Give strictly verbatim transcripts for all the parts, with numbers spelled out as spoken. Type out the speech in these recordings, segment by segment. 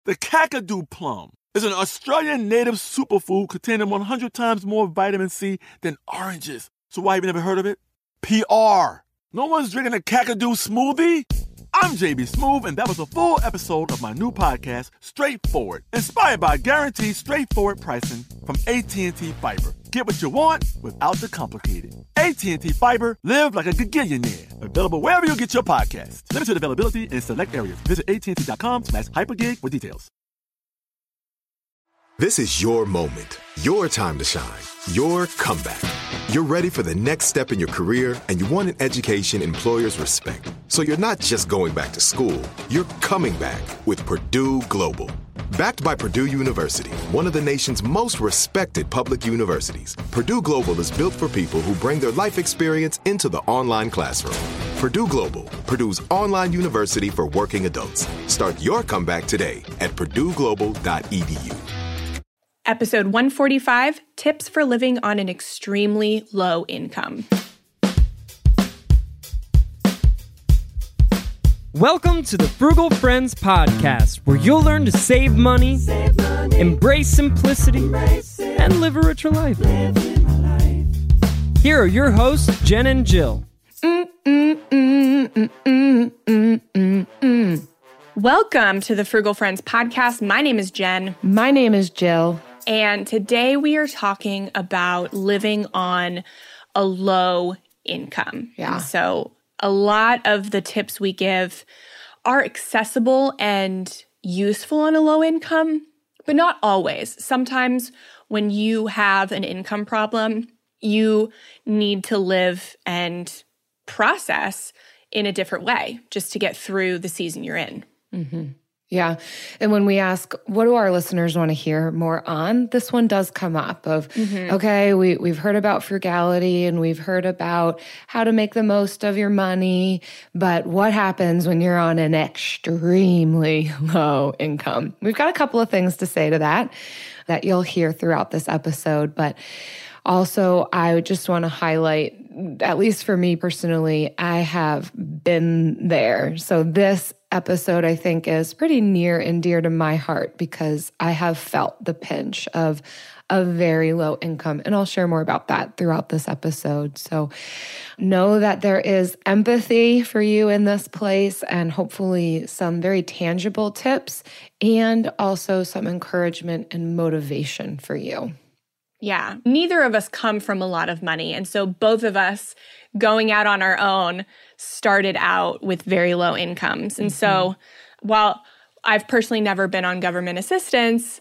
The Kakadu plum is an Australian native superfood containing one hundred times more vitamin C than oranges. So why have you never heard of it? P R. No one's drinking a Kakadu smoothie? I'm J B Smoove, and that was a full episode of my new podcast, Straightforward, inspired by guaranteed straightforward pricing from A T and T Fiber. Get what you want without the complicated. A T and T Fiber, live like a gigillionaire. Available wherever you get your podcasts. Limited availability in select areas. Visit AT&T.com slash hypergig for details. This is your moment, your time to shine, your comeback. You're ready for the next step in your career, and you want an education employers respect. So you're not just going back to school, you're coming back with Purdue Global. Backed by Purdue University, one of the nation's most respected public universities, Purdue Global is built for people who bring their life experience into the online classroom. Purdue Global, Purdue's online university for working adults. Start your comeback today at purdue global dot e d u. Episode one forty-five, Tips for Living on an Extremely Low Income. Welcome to the Frugal Friends Podcast, where you'll learn to save money, save money embrace simplicity, embrace and live a richer life. life. Here are your hosts, Jen and Jill. Mm, mm, mm, mm, mm, mm, mm, mm. Welcome to the Frugal Friends Podcast. My name is Jen. My name is Jill. And today we are talking about living on a low income. Yeah. And so a lot of the tips we give are accessible and useful on a low income, but not always. Sometimes when you have an income problem, you need to live and process in a different way just to get through the season you're in. Mm-hmm. Yeah. And when we ask, what do our listeners want to hear more on? This one does come up of, mm-hmm. okay, we, we've heard about frugality and we've heard about how to make the most of your money, but what happens when you're on an extremely low income? We've got a couple of things to say to that, that you'll hear throughout this episode, but also, I just want to highlight, at least for me personally, I have been there. So this episode, I think, is pretty near and dear to my heart because I have felt the pinch of a very low income. And I'll share more about that throughout this episode. So know that there is empathy for you in this place and hopefully some very tangible tips and also some encouragement and motivation for you. Yeah, neither of us come from a lot of money. And so both of us going out on our own started out with very low incomes. And mm-hmm. so while I've personally never been on government assistance,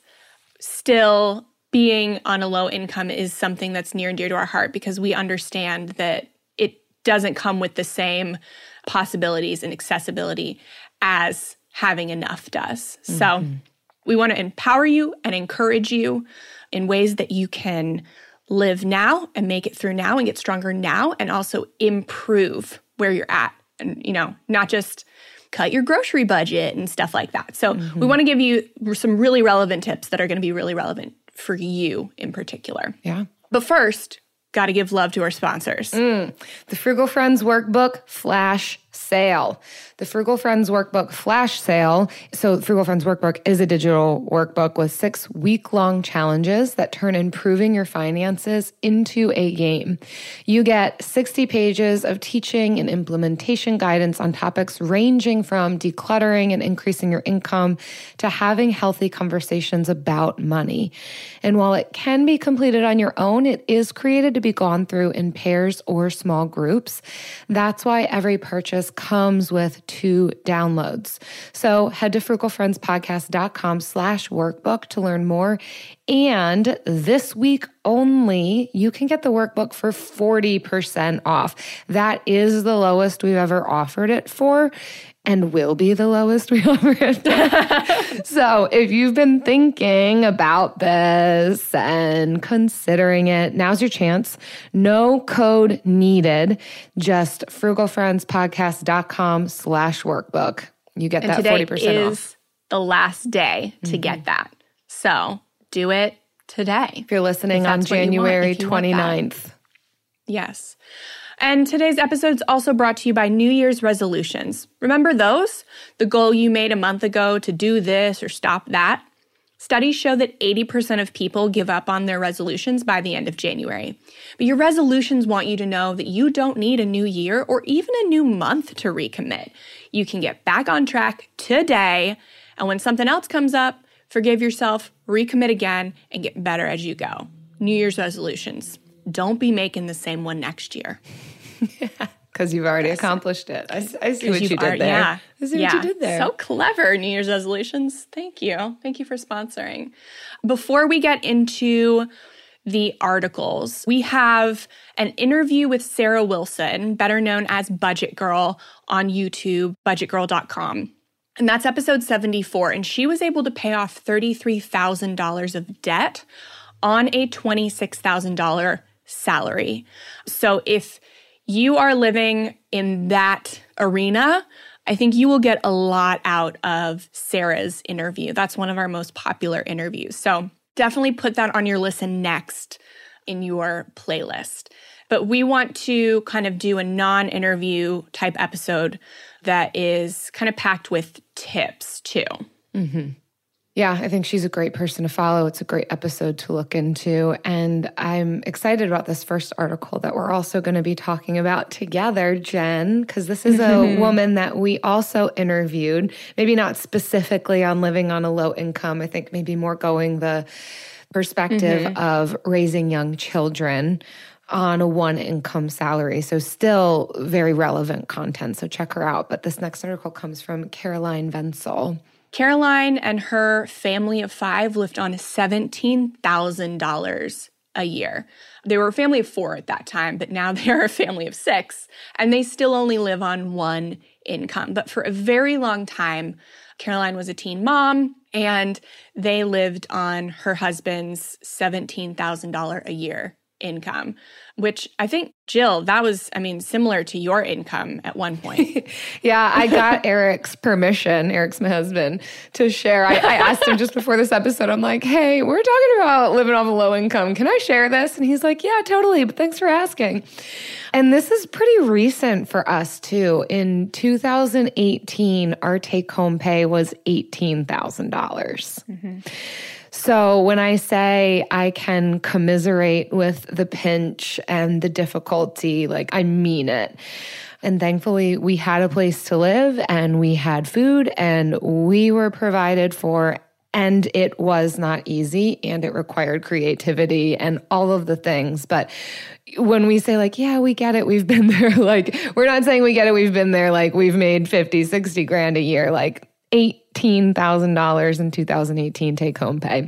still being on a low income is something that's near and dear to our heart because we understand that it doesn't come with the same possibilities and accessibility as having enough does. Mm-hmm. So we want to empower you and encourage you in ways that you can live now and make it through now and get stronger now and also improve where you're at and, you know, not just cut your grocery budget and stuff like that. So mm-hmm. we want to give you some really relevant tips that are going to be really relevant for you in particular. Yeah. But first, got to give love to our sponsors. Mm. The Frugal Friends Workbook Flash Sale. The Frugal Friends Workbook Flash Sale. So Frugal Friends Workbook is a digital workbook with six week-long challenges that turn improving your finances into a game. You get sixty pages of teaching and implementation guidance on topics ranging from decluttering and increasing your income to having healthy conversations about money. And while it can be completed on your own, it is created to be gone through in pairs or small groups. That's why every purchase comes with two downloads. So head to frugalfriendspodcast.com slash workbook to learn more. And this week only, you can get the workbook for forty percent off. That is the lowest we've ever offered it for and will be the lowest we offer it for. So if you've been thinking about this and considering it, now's your chance. No code needed. Just frugalfriendspodcast.com slash workbook. You get and that forty percent off. off. Today is the last day to mm-hmm. get that. So do it today. If you're listening if on January you want, twenty-ninth. Yes. And today's episode is also brought to you by New Year's resolutions. Remember those? The goal you made a month ago to do this or stop that? Studies show that eighty percent of people give up on their resolutions by the end of January. But your resolutions want you to know that you don't need a new year or even a new month to recommit. You can get back on track today, and when something else comes up, forgive yourself, recommit again, and get better as you go. New Year's resolutions. Don't be making the same one next year. Yeah, because you've already accomplished it. I, I see what you did already, there. Yeah. I see yeah. what you did there. So clever, New Year's resolutions. Thank you. Thank you for sponsoring. Before we get into the articles, we have an interview with Sarah Wilson, better known as Budget Girl on YouTube, budget girl dot com. And that's episode seventy-four. And she was able to pay off thirty-three thousand dollars of debt on a twenty-six thousand dollars salary. So if you are living in that arena, I think you will get a lot out of Sarah's interview. That's one of our most popular interviews. So definitely put that on your listen next in your playlist. But we want to kind of do a non-interview type episode that is kind of packed with tips too. Mm-hmm. Yeah, I think she's a great person to follow. It's a great episode to look into. And I'm excited about this first article that we're also going to be talking about together, Jen, because this is a woman that we also interviewed, maybe not specifically on living on a low income. I think maybe more going the perspective mm-hmm. of raising young children on a one income salary. So still very relevant content. So check her out. But this next article comes from Caroline Wenzel. Caroline and her family of five lived on seventeen thousand dollars a year. They were a family of four at that time, but now they are a family of six, and they still only live on one income. But for a very long time, Caroline was a teen mom, and they lived on her husband's seventeen thousand dollars a year income, which I think, Jill, that was, I mean, similar to your income at one point. Yeah, I got Eric's permission, Eric's my husband, to share. I, I asked him just before this episode, I'm like, hey, we're talking about living off a low income. Can I share this? And he's like, yeah, totally, but thanks for asking. And this is pretty recent for us too. In two thousand eighteen, our take-home pay was eighteen thousand dollars. Mm-hmm. So when I say I can commiserate with the pinch and the difficulty, like I mean it. And thankfully we had a place to live and we had food and we were provided for, and it was not easy and it required creativity and all of the things. But when we say like, yeah, we get it, we've been there, like we're not saying we get it, we've been there, like we've made fifty, sixty grand a year, like eighteen thousand dollars in two thousand eighteen take-home pay.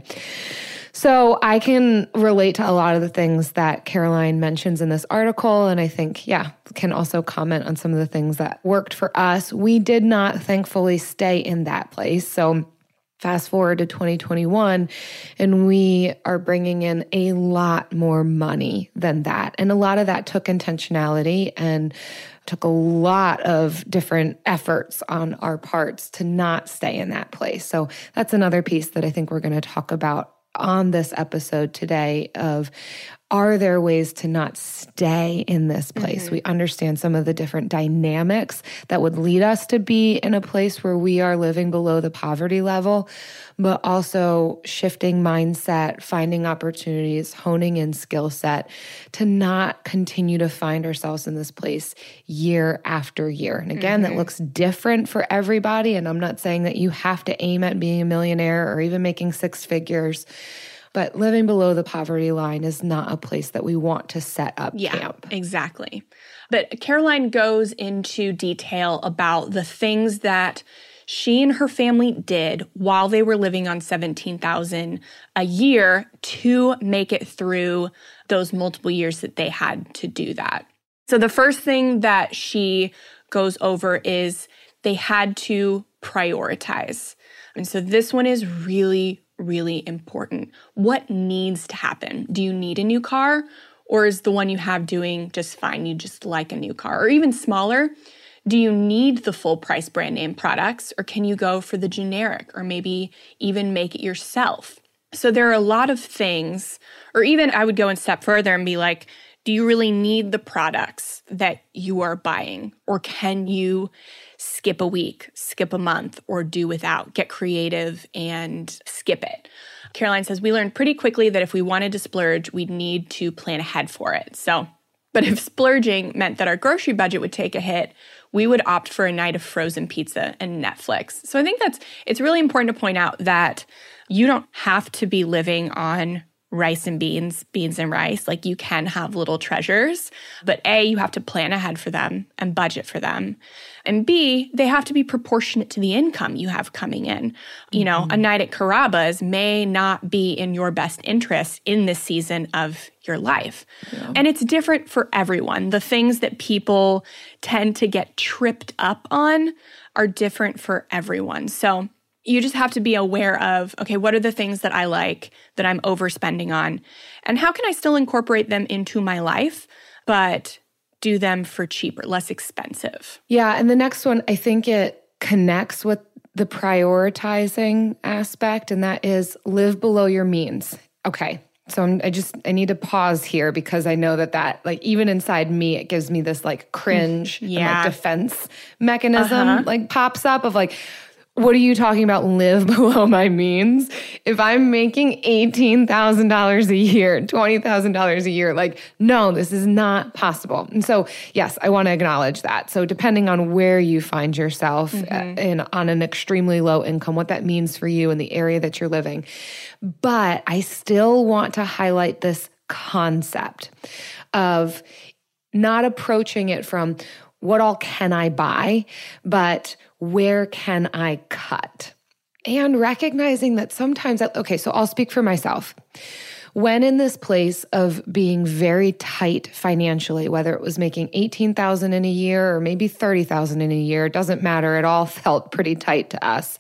So I can relate to a lot of the things that Caroline mentions in this article, and I think, yeah, can also comment on some of the things that worked for us. We did not, thankfully, stay in that place. So fast forward to twenty twenty-one, and we are bringing in a lot more money than that. And a lot of that took intentionality and took a lot of different efforts on our parts to not stay in that place. So that's another piece that I think we're going to talk about on this episode today of, are there ways to not stay in this place? Mm-hmm. We understand some of the different dynamics that would lead us to be in a place where we are living below the poverty level, but also shifting mindset, finding opportunities, honing in skill set to not continue to find ourselves in this place year after year. And again, mm-hmm. that looks different for everybody. And I'm not saying that you have to aim at being a millionaire or even making six figures. But living below the poverty line is not a place that we want to set up yeah, camp. Exactly. But Caroline goes into detail about the things that she and her family did while they were living on seventeen thousand dollars a year to make it through those multiple years that they had to do that. So the first thing that she goes over is they had to prioritize. And so this one is really really important. What needs to happen? Do you need a new car? Or is the one you have doing just fine? You just like a new car? Or even smaller, do you need the full price brand name products? Or can you go for the generic or maybe even make it yourself? So there are a lot of things, or even I would go a step further and be like, Do you really need the products that you are buying? Or can you skip a week, skip a month, or do without? Get creative and skip it. Caroline says, we learned pretty quickly that if we wanted to splurge, we'd need to plan ahead for it. So, but if splurging meant that our grocery budget would take a hit, we would opt for a night of frozen pizza and Netflix. So I think that's, it's really important to point out that you don't have to be living on rice and beans, beans and rice. Like, you can have little treasures, but A, you have to plan ahead for them and budget for them. And B, they have to be proportionate to the income you have coming in. You know, mm-hmm. a night at Carrabba's may not be in your best interest in this season of your life. Yeah. And it's different for everyone. The things that people tend to get tripped up on are different for everyone. So you just have to be aware of, okay, what are the things that I like that I'm overspending on? And how can I still incorporate them into my life, but do them for cheaper, less expensive? Yeah, and the next one, I think it connects with the prioritizing aspect, and that is live below your means. Okay, so I'm, I just, I need to pause here because I know that that, like, even inside me, it gives me this, like, cringe yeah. and, like, defense mechanism, uh-huh. like, pops up of, like, what are you talking about, live below my means? If I'm making eighteen thousand dollars a year, twenty thousand dollars a year, like, no, this is not possible. And so, yes, I want to acknowledge that. So depending on where you find yourself mm-hmm. in on an extremely low income, what that means for you in the area that you're living. But I still want to highlight this concept of not approaching it from what all can I buy, but where can I cut? And recognizing that sometimes, okay, so I'll speak for myself. When in this place of being very tight financially, whether it was making eighteen thousand dollars in a year or maybe thirty thousand dollars in a year, it doesn't matter, it all felt pretty tight to us.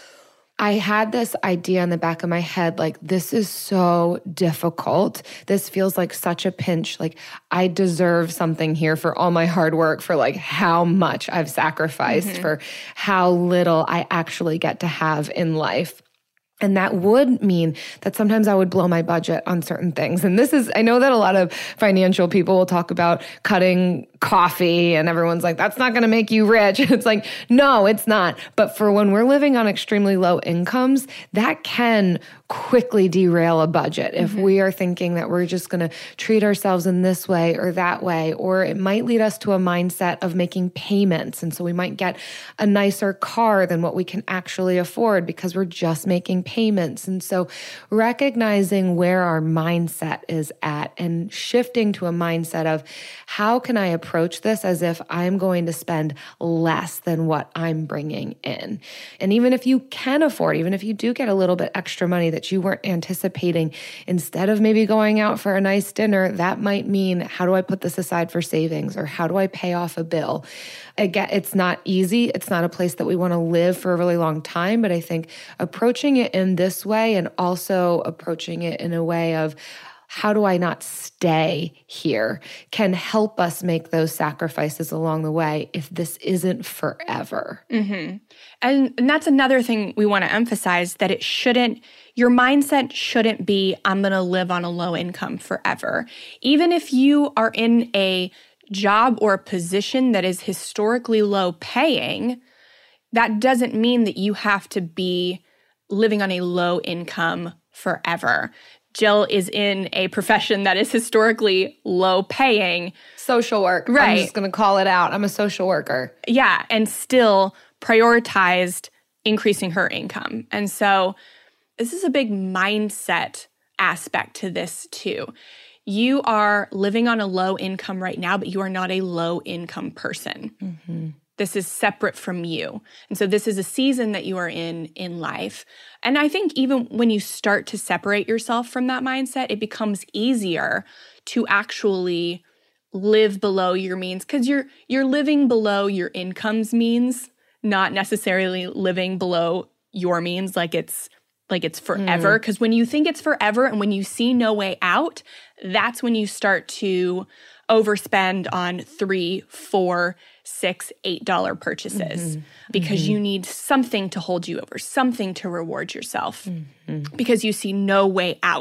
I had this idea in the back of my head, like, this is so difficult. This feels like such a pinch. Like, I deserve something here for all my hard work, for like how much I've sacrificed, mm-hmm. for how little I actually get to have in life. And that would mean that sometimes I would blow my budget on certain things. And this is, I know that a lot of financial people will talk about cutting coffee and everyone's like, that's not going to make you rich. It's like, no, it's not. But for when we're living on extremely low incomes, that can quickly derail a budget if mm-hmm. we are thinking that we're just going to treat ourselves in this way or that way, or it might lead us to a mindset of making payments. And so we might get a nicer car than what we can actually afford because we're just making payments. And so recognizing where our mindset is at and shifting to a mindset of, how can I approach this as if I'm going to spend less than what I'm bringing in? And even if you can afford, even if you do get a little bit extra money that you weren't anticipating, instead of maybe going out for a nice dinner, that might mean, how do I put this aside for savings, or how do I pay off a bill? Again, it's not easy. It's not a place that we want to live for a really long time, but I think approaching it in this way and also approaching it in a way of, how do I not stay here, can help us make those sacrifices along the way if this isn't forever. Mm-hmm. And, and that's another thing we want to emphasize, that it shouldn't, your mindset shouldn't be, I'm going to live on a low income forever. Even if you are in a job or a position that is historically low paying, that doesn't mean that you have to be living on a low income forever. Jill is in a profession that is historically low paying. Social work. Right. I'm just going to call it out. I'm a social worker. Yeah, and still prioritized increasing her income. And so this is a big mindset aspect to this too. You are living on a low income right now, but you are not a low income person. Mm-hmm. This is separate from you. And so this is a season that you are in in life. And I think even when you start to separate yourself from that mindset, it becomes easier to actually live below your means, because you're you're living below your income's means, not necessarily living below your means like it's like it's forever. Because mm. when you think it's forever and when you see no way out, that's when you start to overspend on three, four, six, eight dollar purchases, mm-hmm. because mm-hmm. you need something to hold you over, something to reward yourself, mm-hmm. because you see no way out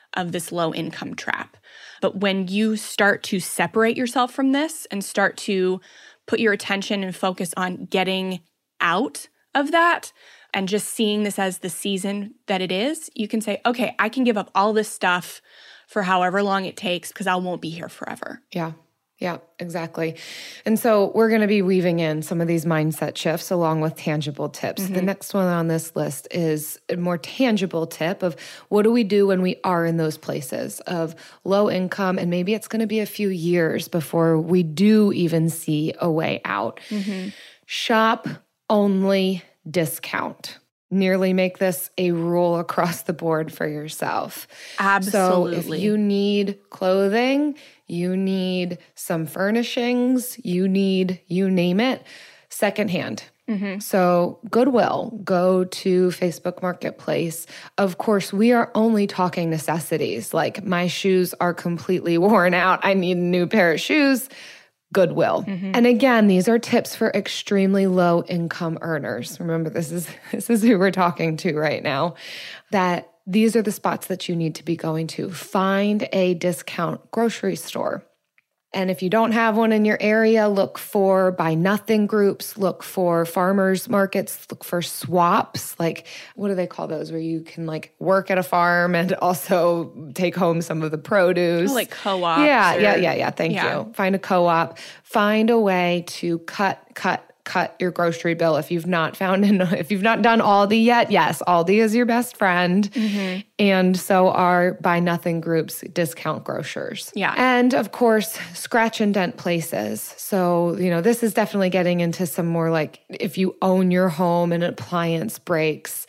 of this low income trap. But when you start to separate yourself from this and start to put your attention and focus on getting out of that and just seeing this as the season that it is, you can say, okay, I can give up all this stuff for however long it takes because I won't be here forever. Yeah. Yeah, exactly. And so we're going to be weaving in some of these mindset shifts along with tangible tips. Mm-hmm. The next one on this list is a more tangible tip of what do we do when we are in those places of low income, and maybe it's going to be a few years before we do even see a way out. Mm-hmm. Shop only discount. Nearly make this a rule across the board for yourself. Absolutely. So if you need clothing, you need some furnishings, you need, you name it, secondhand. Mm-hmm. So Goodwill, go to Facebook Marketplace. Of course, we are only talking necessities. Like my shoes are completely worn out. I need a new pair of shoes. Goodwill. Mm-hmm. And again, these are tips for extremely low income earners. Remember, this is this is who we're talking to right now. That these are the spots that you need to be going to. Find a discount grocery store. And if you don't have one in your area, look for buy nothing groups, look for farmers markets, look for swaps. Like, what do they call those? Where you can like work at a farm and also take home some of the produce. Oh, like co-ops. Yeah, or, yeah, yeah, yeah. Thank yeah. you. Find a co-op. Find a way to cut, cut, cut your grocery bill. If you've not found, an, if you've not done Aldi yet, yes, Aldi is your best friend. Mm-hmm. And so are buy nothing groups, discount grocers. Yeah. And of course, scratch and dent places. So, you know, this is definitely getting into some more like if you own your home and an appliance breaks,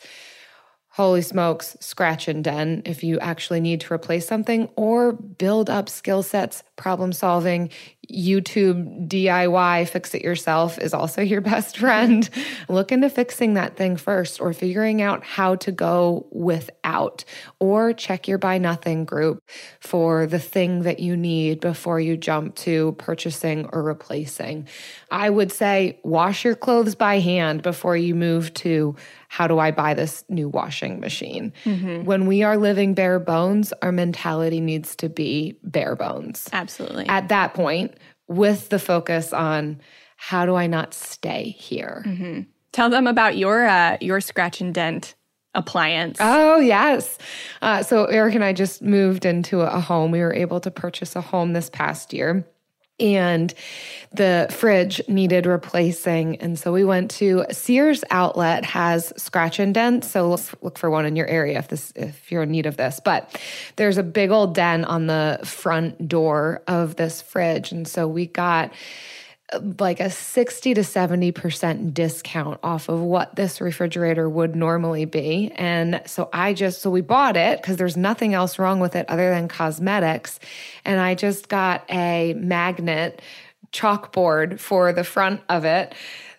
holy smokes, scratch and dent if you actually need to replace something or build up skill sets, problem solving. YouTube D I Y, fix it yourself is also your best friend. Look into fixing that thing first or figuring out how to go without, or check your buy nothing group for the thing that you need before you jump to purchasing or replacing. I would say wash your clothes by hand before you move to how do I buy this new washing machine? Mm-hmm. When we are living bare bones, our mentality needs to be bare bones. Absolutely. At that point, with the focus on how do I not stay here? Mm-hmm. Tell them about your uh, your scratch and dent appliance. Oh, yes. Uh, so Eric and I just moved into a home. We were able to purchase a home this past year. And the fridge needed replacing. And so we went to Sears Outlet has scratch and dent. So look, look for one in your area if this if you're in need of this. But there's a big old dent on the front door of this fridge. And so we got like a sixty to seventy percent discount off of what this refrigerator would normally be. And so I just, so we bought it because there's nothing else wrong with it other than cosmetics. And I just got a magnet chalkboard for the front of it.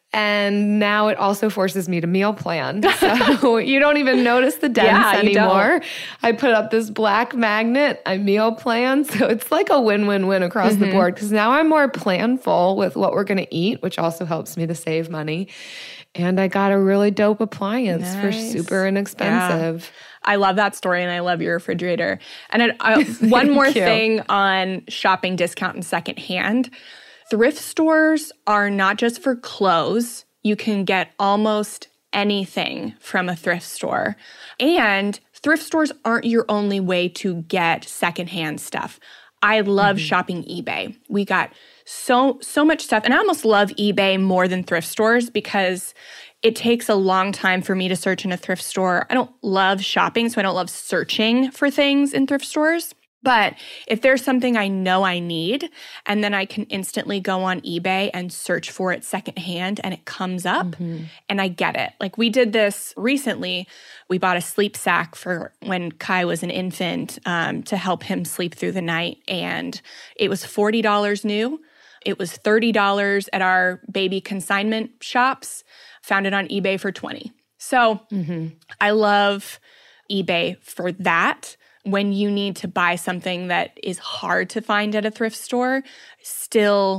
And now it also forces me to meal plan. So you don't even notice the dents yeah, anymore. I put up this black magnet, I meal plan. So it's like a win-win-win across mm-hmm. the board because now I'm more planful with what we're going to eat, which also helps me to save money. And I got a really dope appliance nice. for super inexpensive. Yeah. I love that story and I love your refrigerator. And I, I, one more you. thing on shopping discount and secondhand. Thrift stores are not just for clothes. You can get almost anything from a thrift store. And thrift stores aren't your only way to get secondhand stuff. I love mm-hmm. shopping eBay. We got so, so much stuff. And I almost love eBay more than thrift stores because it takes a long time for me to search in a thrift store. I don't love shopping, so I don't love searching for things in thrift stores. But if there's something I know I need, and then I can instantly go on eBay and search for it secondhand, and it comes up, mm-hmm. and I get it. Like we did this recently. We bought a sleep sack for when Kai was an infant um, to help him sleep through the night, and it was forty dollars new. It was thirty dollars at our baby consignment shops. Found it on eBay for twenty dollars. So mm-hmm. I love eBay for that. When you need to buy something that is hard to find at a thrift store, still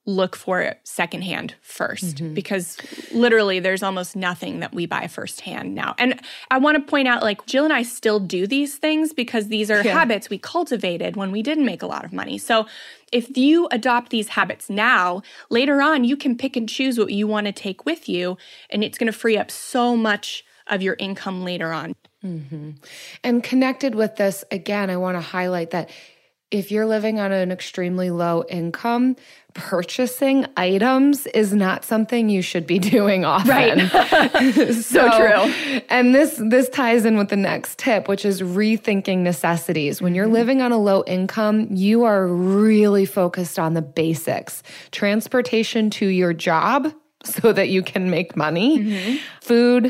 look for it secondhand first mm-hmm. because literally there's almost nothing that we buy firsthand now. And I want to point out, like, Jill and I still do these things because these are yeah. habits we cultivated when we didn't make a lot of money. So if you adopt these habits now, later on, you can pick and choose what you want to take with you, and it's going to free up so much of your income later on. Mm-hmm. And connected with this, again, I want to highlight that if you're living on an extremely low income, purchasing items is not something you should be doing often. Right. so, so true. And this this ties in with the next tip, which is rethinking necessities. When you're living on a low income, you are really focused on the basics. Transportation to your job so that you can make money, mm-hmm. food,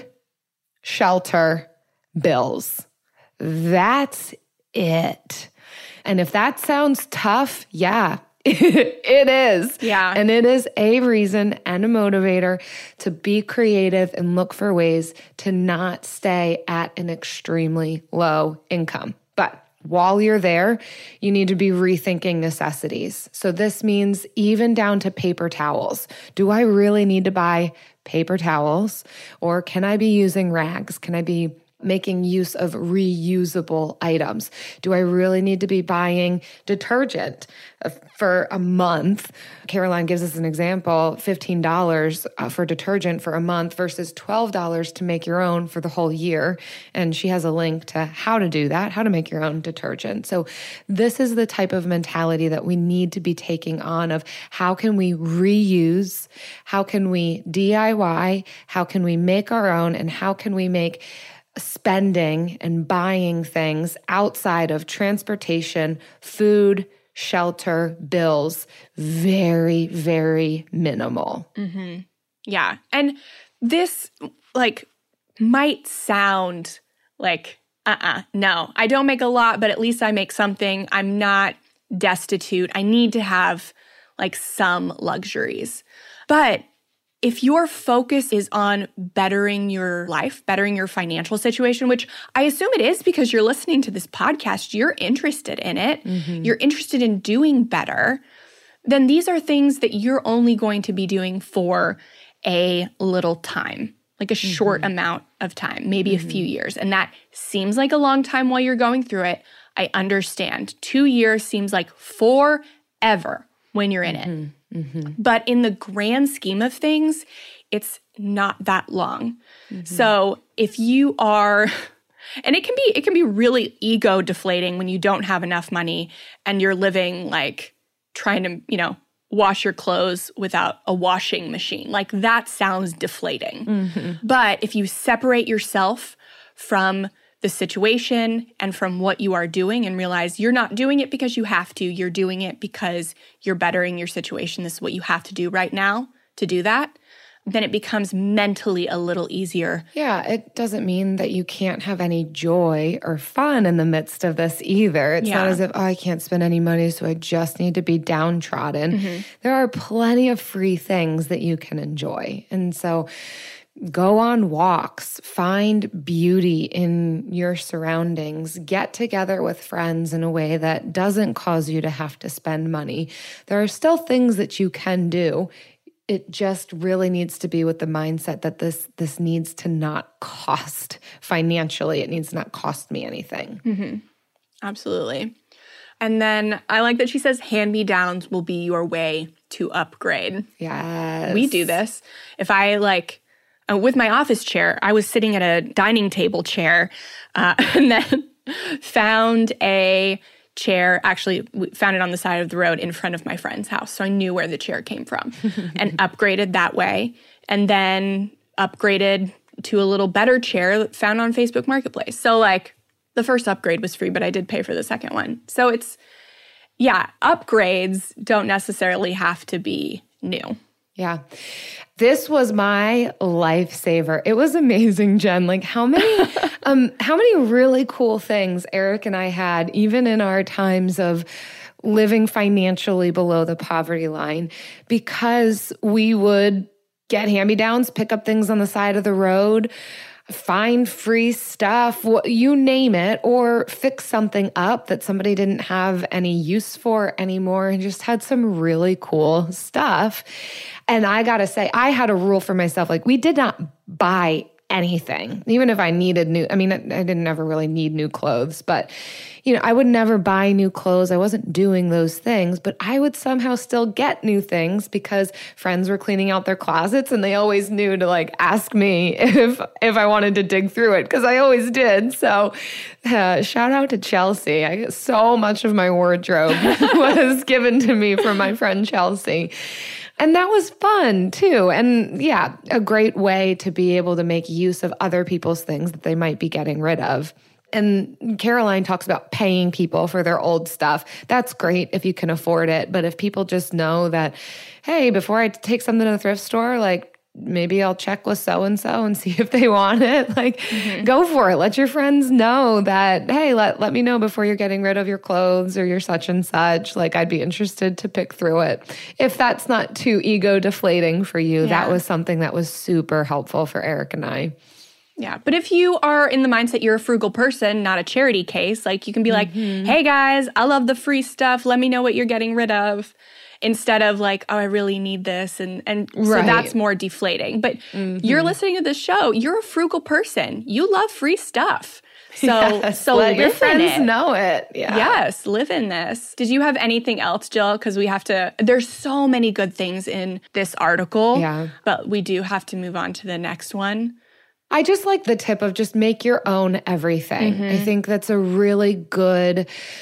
shelter, bills. That's it. And if that sounds tough, yeah, it is. Yeah. And it is a reason and a motivator to be creative and look for ways to not stay at an extremely low income. But while you're there, you need to be rethinking necessities. So this means even down to paper towels. Do I really need to buy paper towels? Or can I be using rags? Can I be making use of reusable items? Do I really need to be buying detergent for a month? Caroline gives us an example, fifteen dollars for detergent for a month versus twelve dollars to make your own for the whole year. And she has a link to how to do that, how to make your own detergent. So this is the type of mentality that we need to be taking on of how can we reuse, how can we D I Y, how can we make our own, and how can we make spending and buying things outside of transportation, food, shelter, bills, very, very minimal. Mm-hmm. Yeah. And this, like, might sound like, uh-uh, no, I don't make a lot, but at least I make something. I'm not destitute. I need to have, like, some luxuries. But if your focus is on bettering your life, bettering your financial situation, which I assume it is because you're listening to this podcast, you're interested in it, mm-hmm. you're interested in doing better, then these are things that you're only going to be doing for a little time, like a mm-hmm. short amount of time, maybe mm-hmm. a few years. And that seems like a long time while you're going through it. I understand. Two years seems like forever when you're in it. Mm-hmm. Mm-hmm. But in the grand scheme of things, it's not that long. Mm-hmm. So if you are, and it can be, it can be really ego deflating when you don't have enough money and you're living like trying to, you know, wash your clothes without a washing machine. Like that sounds deflating. Mm-hmm. But if you separate yourself from the situation and from what you are doing and realize you're not doing it because you have to, you're doing it because you're bettering your situation. This is what you have to do right now to do that. Then it becomes mentally a little easier. Yeah, it doesn't mean that you can't have any joy or fun in the midst of this either. It's yeah. not as if, oh, I can't spend any money, so I just need to be downtrodden. Mm-hmm. There are plenty of free things that you can enjoy. And so go on walks, find beauty in your surroundings, get together with friends in a way that doesn't cause you to have to spend money. There are still things that you can do. It just really needs to be with the mindset that this this needs to not cost financially. It needs to not cost me anything. Mm-hmm. Absolutely. And then I like that she says hand-me-downs will be your way to upgrade. Yes. We do this. If I like... Uh, with my office chair, I was sitting at a dining table chair uh, and then found a chair, actually found it on the side of the road in front of my friend's house. So I knew where the chair came from and upgraded that way. And then upgraded to a little better chair found on Facebook Marketplace. So like the first upgrade was free, but I did pay for the second one. So it's, yeah, upgrades don't necessarily have to be new. Yeah. This was my lifesaver. It was amazing, Jen. Like how many, um, how many really cool things Eric and I had, even in our times of living financially below the poverty line, because we would get hand-me-downs, pick up things on the side of the road. find free stuff, you name it, or fix something up that somebody didn't have any use for anymore and just had some really cool stuff. And I gotta say, I had a rule for myself, like we did not buy anything, even if I needed new, I mean, I didn't ever really need new clothes, but you know, I would never buy new clothes. I wasn't doing those things, but I would somehow still get new things because friends were cleaning out their closets and they always knew to like ask me if, if I wanted to dig through it because I always did. So uh, shout out to Chelsea. I, so much of my wardrobe was given to me from my friend Chelsea. And that was fun too. And yeah, a great way to be able to make use of other people's things that they might be getting rid of. And Caroline talks about paying people for their old stuff. That's great if you can afford it. But if people just know that, hey, before I take something to the thrift store, like maybe I'll check with so-and-so and see if they want it. Like, mm-hmm. Go for it. Let your friends know that, hey, let, let me know before you're getting rid of your clothes or your such and such. Like, I'd be interested to pick through it. If that's not too ego deflating for you, yeah. That was something that was super helpful for Eric and I. Yeah. But if you are in the mindset you're a frugal person, not a charity case, like you can be like, mm-hmm. hey guys, I love the free stuff. Let me know what you're getting rid of. Instead of like, oh, I really need this. And, and right. So that's more deflating. But mm-hmm. you're listening to this show. You're a frugal person. You love free stuff. So, yes, so let live your friends in it. know it. Yeah. Yes, live in this. Did you have anything else, Jill? Because we have to, there's so many good things in this article. Yeah. But we do have to move on to the next one. I just like the tip of just make your own everything. Mm-hmm. I think that's a really good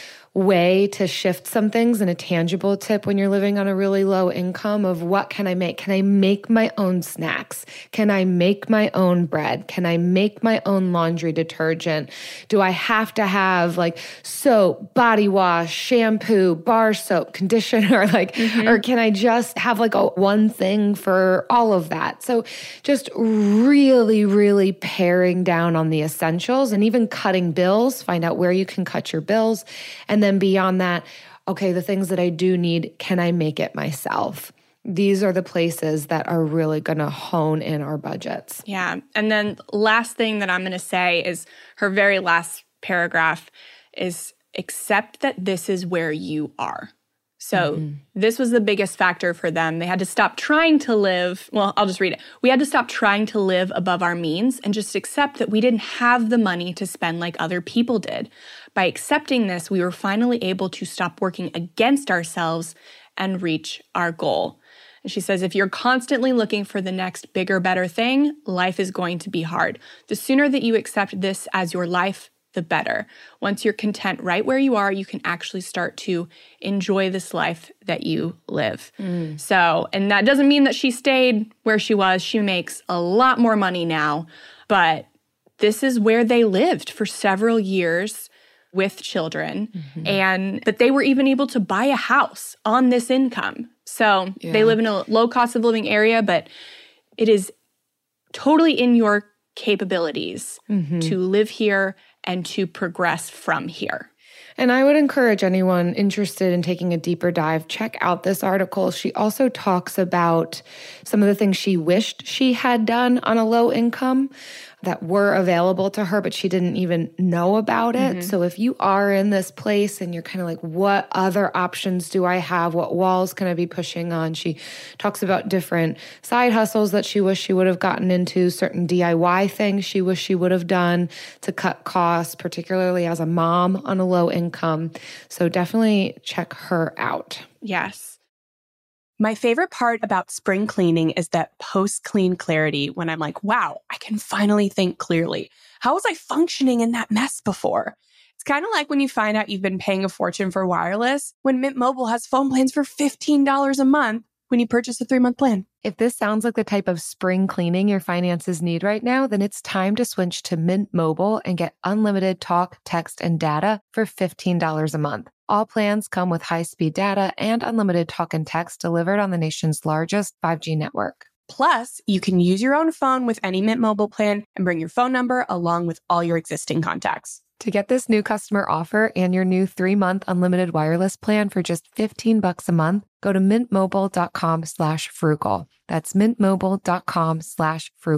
way to shift some things and a tangible tip when you're living on a really low income of what can I make? Can I make my own snacks? Can I make my own bread? Can I make my own laundry detergent? Do I have to have like soap, body wash, shampoo, bar soap, conditioner? Like, mm-hmm. Or can I just have like a one thing for all of that? So just really, really paring down on the essentials and even cutting bills, find out where you can cut your bills. And then beyond that, okay, the things that I do need, can I make it myself? These are the places that are really going to hone in our budgets. Yeah. And then last thing that I'm going to say is her very last paragraph is accept that this is where you are. So mm-hmm. This was the biggest factor for them. They had to stop trying to live. Well, I'll just read it. We had to stop trying to live above our means and just accept that we didn't have the money to spend like other people did. By accepting this, we were finally able to stop working against ourselves and reach our goal. And she says, if you're constantly looking for the next bigger, better thing, life is going to be hard. The sooner that you accept this as your life, the better. Once you're content right where you are, you can actually start to enjoy this life that you live. Mm. So, and that doesn't mean that she stayed where she was. She makes a lot more money now, but this is where they lived for several years with children. Mm-hmm. And, but they were even able to buy a house on this income. So yeah. They live in a low cost of living area, but it is totally in your capabilities mm-hmm. to live here and to progress from here. And I would encourage anyone interested in taking a deeper dive, check out this article. She also talks about some of the things she wished she had done on a low income that were available to her, but she didn't even know about it. Mm-hmm. So if you are in this place and you're kind of like, what other options do I have? What walls can I be pushing on? She talks about different side hustles that she wished she would have gotten into, certain D I Y things she wished she would have done to cut costs, particularly as a mom on a low income. So definitely check her out. Yes. My favorite part about spring cleaning is that post-clean clarity when I'm like, wow, I can finally think clearly. How was I functioning in that mess before? It's kind of like when you find out you've been paying a fortune for wireless when Mint Mobile has phone plans for fifteen dollars a month when you purchase a three-month plan. If this sounds like the type of spring cleaning your finances need right now, then it's time to switch to Mint Mobile and get unlimited talk, text, and data for fifteen dollars a month. All plans come with high-speed data and unlimited talk and text delivered on the nation's largest five G network. Plus, you can use your own phone with any Mint Mobile plan and bring your phone number along with all your existing contacts. To get this new customer offer and your new three-month unlimited wireless plan for just fifteen bucks a month, go to mintmobile.com slash frugal. That's mintmobile.com slash frugal.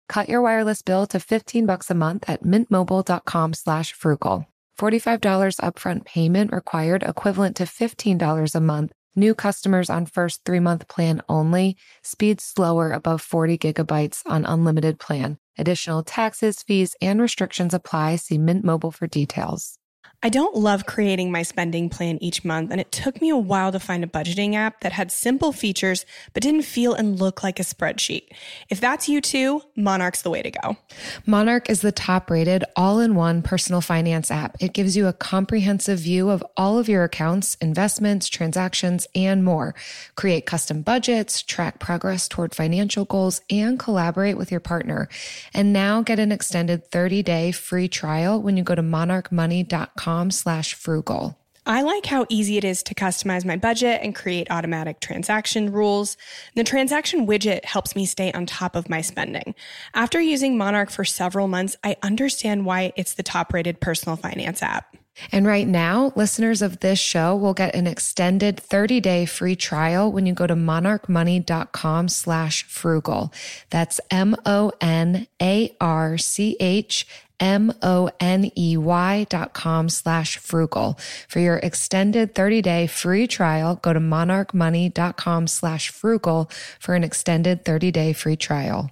Cut your wireless bill to fifteen bucks a month at mintmobile.com slash frugal. forty-five dollars upfront payment required, equivalent to fifteen dollars a month. New customers on first three-month plan only. Speed slower above forty gigabytes on unlimited plan. Additional taxes, fees, and restrictions apply. See Mint Mobile for details. I don't love creating my spending plan each month, and it took me a while to find a budgeting app that had simple features but didn't feel and look like a spreadsheet. If that's you too, Monarch's the way to go. Monarch is the top-rated all-in-one personal finance app. It gives you a comprehensive view of all of your accounts, investments, transactions, and more. Create custom budgets, track progress toward financial goals, and collaborate with your partner. And now get an extended thirty-day free trial when you go to monarch money dot com slash frugal. I like how easy it is to customize my budget and create automatic transaction rules. The transaction widget helps me stay on top of my spending. After using Monarch for several months, I understand why it's the top-rated personal finance app. And right now, listeners of this show will get an extended thirty-day free trial when you go to monarch money dot com slash frugal. That's M O N A R C H M O N E Y dot com slash frugal. For your extended thirty-day free trial, go to monarch money dot com slash frugal for an extended thirty-day free trial.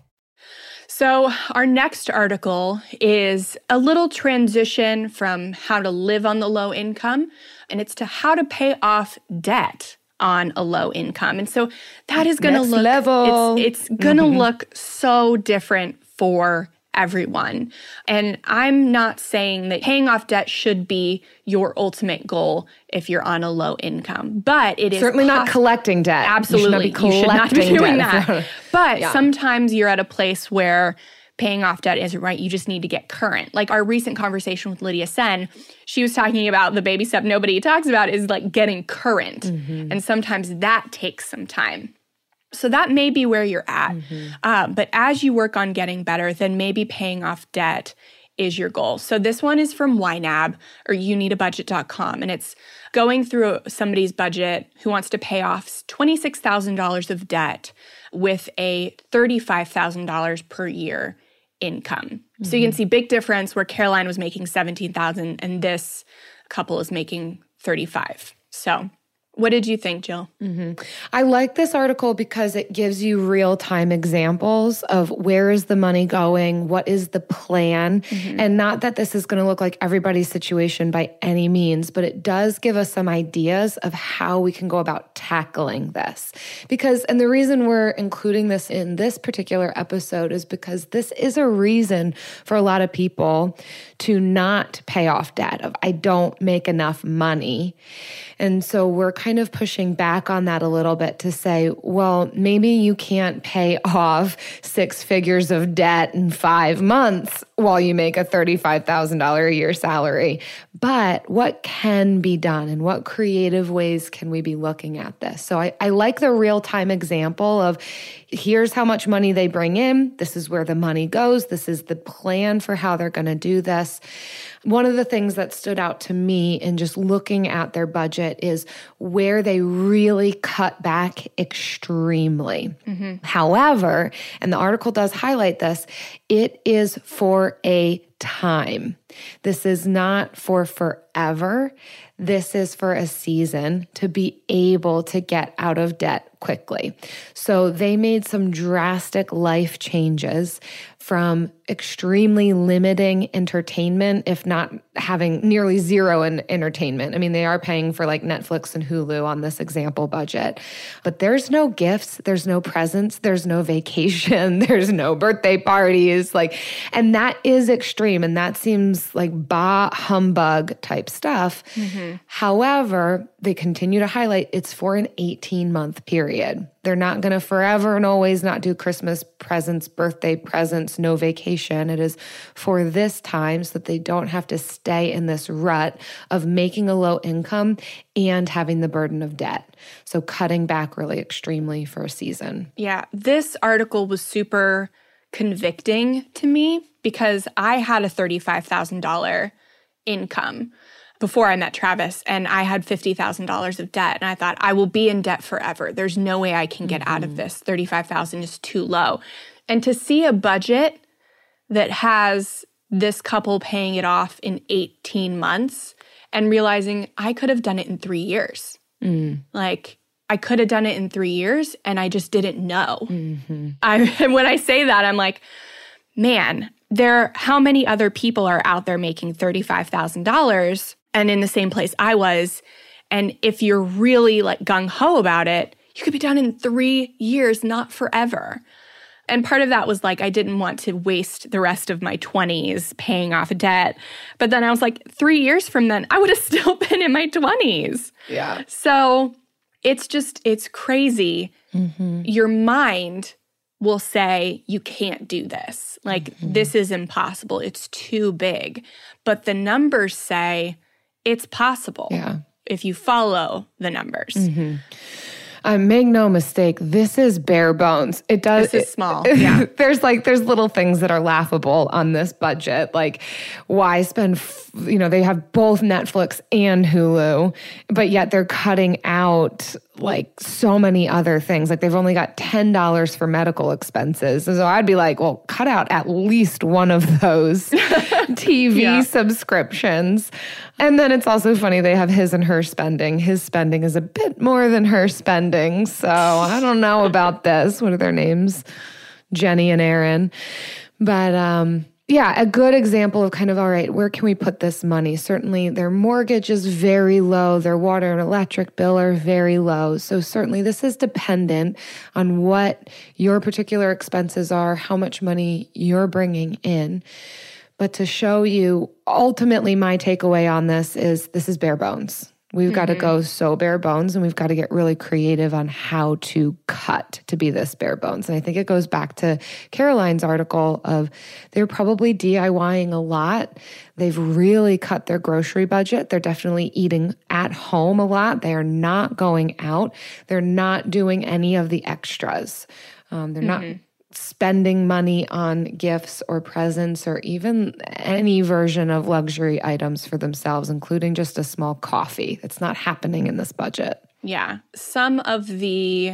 So our next article is a little transition from how to live on the low income, and it's to how to pay off debt on a low income. And so that is going to look level. It's, it's going to Mm-hmm. look so different for everyone. And I'm not saying that paying off debt should be your ultimate goal if you're on a low income, but it is certainly poss- not collecting debt. Absolutely. You should not be, you should not be doing debt. that. But Yeah. sometimes you're at a place where paying off debt isn't right. You just need to get current. Like our recent conversation with Lydia Sen, she was talking about the baby step nobody talks about is like getting current. Mm-hmm. And sometimes that takes some time. So that may be where you're at. Mm-hmm. Uh, but as you work on getting better, then maybe paying off debt is your goal. So this one is from Y NAB or you need a budget dot com. And it's going through somebody's budget who wants to pay off twenty-six thousand dollars of debt with a thirty-five thousand dollars per year income. Mm-hmm. So you can see big difference where Caroline was making seventeen thousand dollars and this couple is making thirty-five. So what did you think, Jill? Mm-hmm. I like this article because it gives you real-time examples of where is the money going, what is the plan, mm-hmm. and not that this is going to look like everybody's situation by any means, but it does give us some ideas of how we can go about tackling this. Because, and the reason we're including this in this particular episode is because this is a reason for a lot of people to not pay off debt of, I don't make enough money. And so we're kind of pushing back on that a little bit to say, well, maybe you can't pay off six figures of debt in five months while you make a thirty-five thousand dollars a year salary. But what can be done and what creative ways can we be looking at this? So I, I like the real-time example of here's how much money they bring in. This is where the money goes. This is the plan for how they're going to do this. One of the things that stood out to me in just looking at their budget is where they really cut back extremely. Mm-hmm. However, and the article does highlight this, it is for a time. This is not for forever. This is for a season to be able to get out of debt quickly. So they made some drastic life changes from extremely limiting entertainment, if not having nearly zero in entertainment. I mean, they are paying for like Netflix and Hulu on this example budget, but there's no gifts, there's no presents, there's no vacation, there's no birthday parties, like, and that is extreme. And that seems like bah humbug type stuff. Mm-hmm. However, they continue to highlight it's for an eighteen month period. They're not going to forever and always not do Christmas presents, birthday presents, no vacation. It is for this time so that they don't have to stay in this rut of making a low income and having the burden of debt. So cutting back really extremely for a season. Yeah, this article was super convicting to me because I had a thirty-five thousand dollars income. before I met Travis, and I had fifty thousand dollars of debt. And I thought, I will be in debt forever. There's no way I can get mm-hmm. out of this. thirty-five thousand dollars is too low. And to see a budget that has this couple paying it off in eighteen months and realizing I could have done it in three years. Mm. Like, I could have done it in three years, and I just didn't know. Mm-hmm. I, and when I say that, I'm like, man, there. how many other people are out there making thirty-five thousand dollars and in the same place I was? And if you're really like gung-ho about it, you could be done in three years, not forever. And part of that was like, I didn't want to waste the rest of my twenties paying off debt. But then I was like, three years from then, I would have still been in my twenties. Yeah. So it's just, it's crazy. Mm-hmm. Your mind will say, you can't do this. Like, mm-hmm. this is impossible. It's too big. But the numbers say it's possible. Yeah. If you follow the numbers. Mm-hmm. Uh, make no mistake, this is bare bones. It does. This is small. Yeah. there's like, there's little things that are laughable on this budget. Like, why spend, f- you know, they have both Netflix and Hulu, but yet they're cutting out like so many other things. Like, they've only got ten dollars for medical expenses. And so I'd be like, well, cut out at least one of those T V yeah. subscriptions. And then it's also funny, they have his and her spending. His spending is a bit more than her spending. So I don't know about this. What are their names? Jenny and Aaron. But um, yeah, a good example of kind of, all right, where can we put this money? Certainly their mortgage is very low. Their water and electric bill are very low. So certainly this is dependent on what your particular expenses are, how much money you're bringing in. But to show you, ultimately my takeaway on this is this is bare bones. We've mm-hmm. got to go so bare bones, and we've got to get really creative on how to cut to be this bare bones. And I think it goes back to Caroline's article of they're probably DIYing a lot. They've really cut their grocery budget. They're definitely eating at home a lot. They are not going out. They're not doing any of the extras. Um, they're mm-hmm. not spending money on gifts or presents or even any version of luxury items for themselves, including just a small coffee. That's not happening in this budget. Yeah. Some of the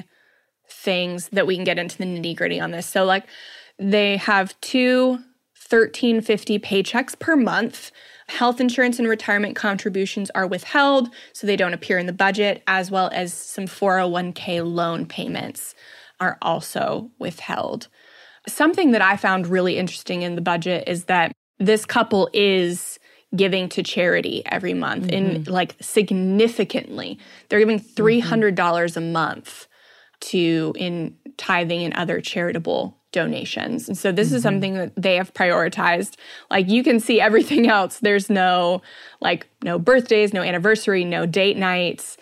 things that we can get into the nitty-gritty on this. So like they have two thirteen fifty paychecks per month. Health insurance and retirement contributions are withheld, so they don't appear in the budget, as well as some four oh one k loan payments are also withheld. Something that I found really interesting in the budget is that this couple is giving to charity every month mm-hmm. in like significantly. They're giving three hundred dollars mm-hmm. a month to in tithing and other charitable donations. And so this mm-hmm. is something that they have prioritized. Like you can see everything else. There's no like no birthdays, no anniversary, no date nights,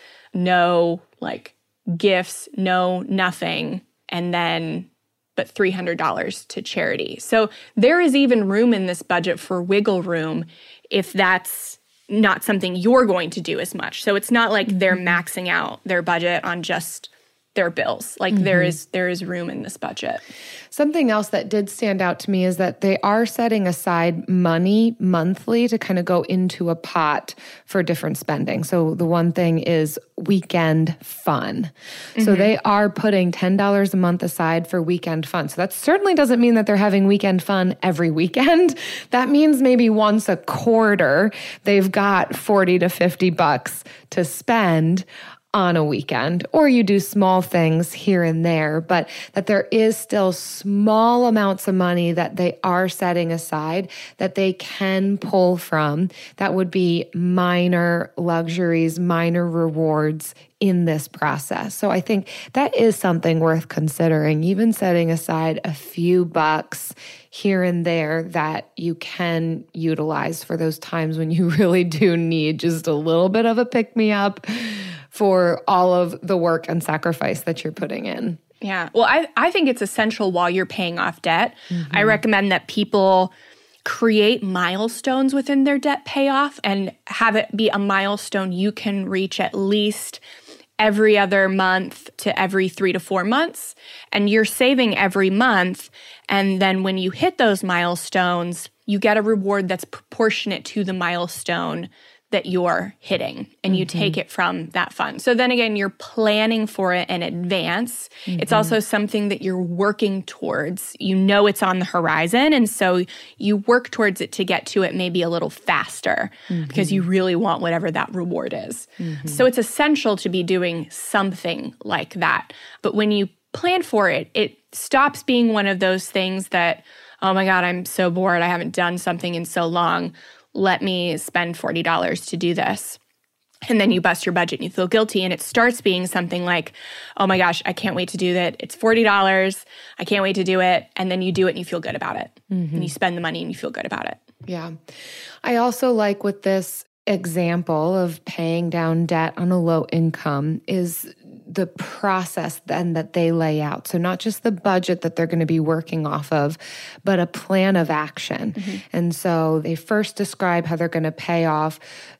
no like gifts, no nothing, and then but three hundred dollars to charity. So there is even room in this budget for wiggle room if that's not something you're going to do as much. So it's not like they're maxing out their budget on just their bills. Like mm-hmm. there is there is room in this budget. Something else that did stand out to me is that they are setting aside money monthly to kind of go into a pot for different spending. So the one thing is weekend fun. Mm-hmm. So they are putting ten dollars a month aside for weekend fun. So that certainly doesn't mean that they're having weekend fun every weekend. That means maybe once a quarter, they've got forty to fifty bucks to spend on a weekend, or you do small things here and there, but that there is still small amounts of money that they are setting aside that they can pull from that would be minor luxuries, minor rewards in this process. So I think that is something worth considering, even setting aside a few bucks here and there that you can utilize for those times when you really do need just a little bit of a pick-me-up for all of the work and sacrifice that you're putting in. Yeah. Well, I, I think it's essential while you're paying off debt. Mm-hmm. I recommend that people create milestones within their debt payoff and have it be a milestone you can reach at least every other month to every three to four months. And you're saving every month. And then when you hit those milestones, you get a reward that's proportionate to the milestone that you're hitting, and you mm-hmm. take it from that fund. So then again, you're planning for it in advance. Mm-hmm. It's also something that you're working towards. You know it's on the horizon, and so you work towards it to get to it maybe a little faster mm-hmm. because you really want whatever that reward is. Mm-hmm. So it's essential to be doing something like that. But when you plan for it, it stops being one of those things that, oh my God, I'm so bored. I haven't done something in so long. Let me spend forty dollars to do this. And then you bust your budget and you feel guilty. And it starts being something like, oh my gosh, I can't wait to do that. It's forty dollars. I can't wait to do it. And then you do it and you feel good about it. Mm-hmm. And you spend the money and you feel good about it. Yeah. I also like with this example of paying down debt on a low income is the process then that they lay out. So not just the budget that they're going to be working off of, but a plan of action. Mm-hmm. And so they first describe how they're going to pay off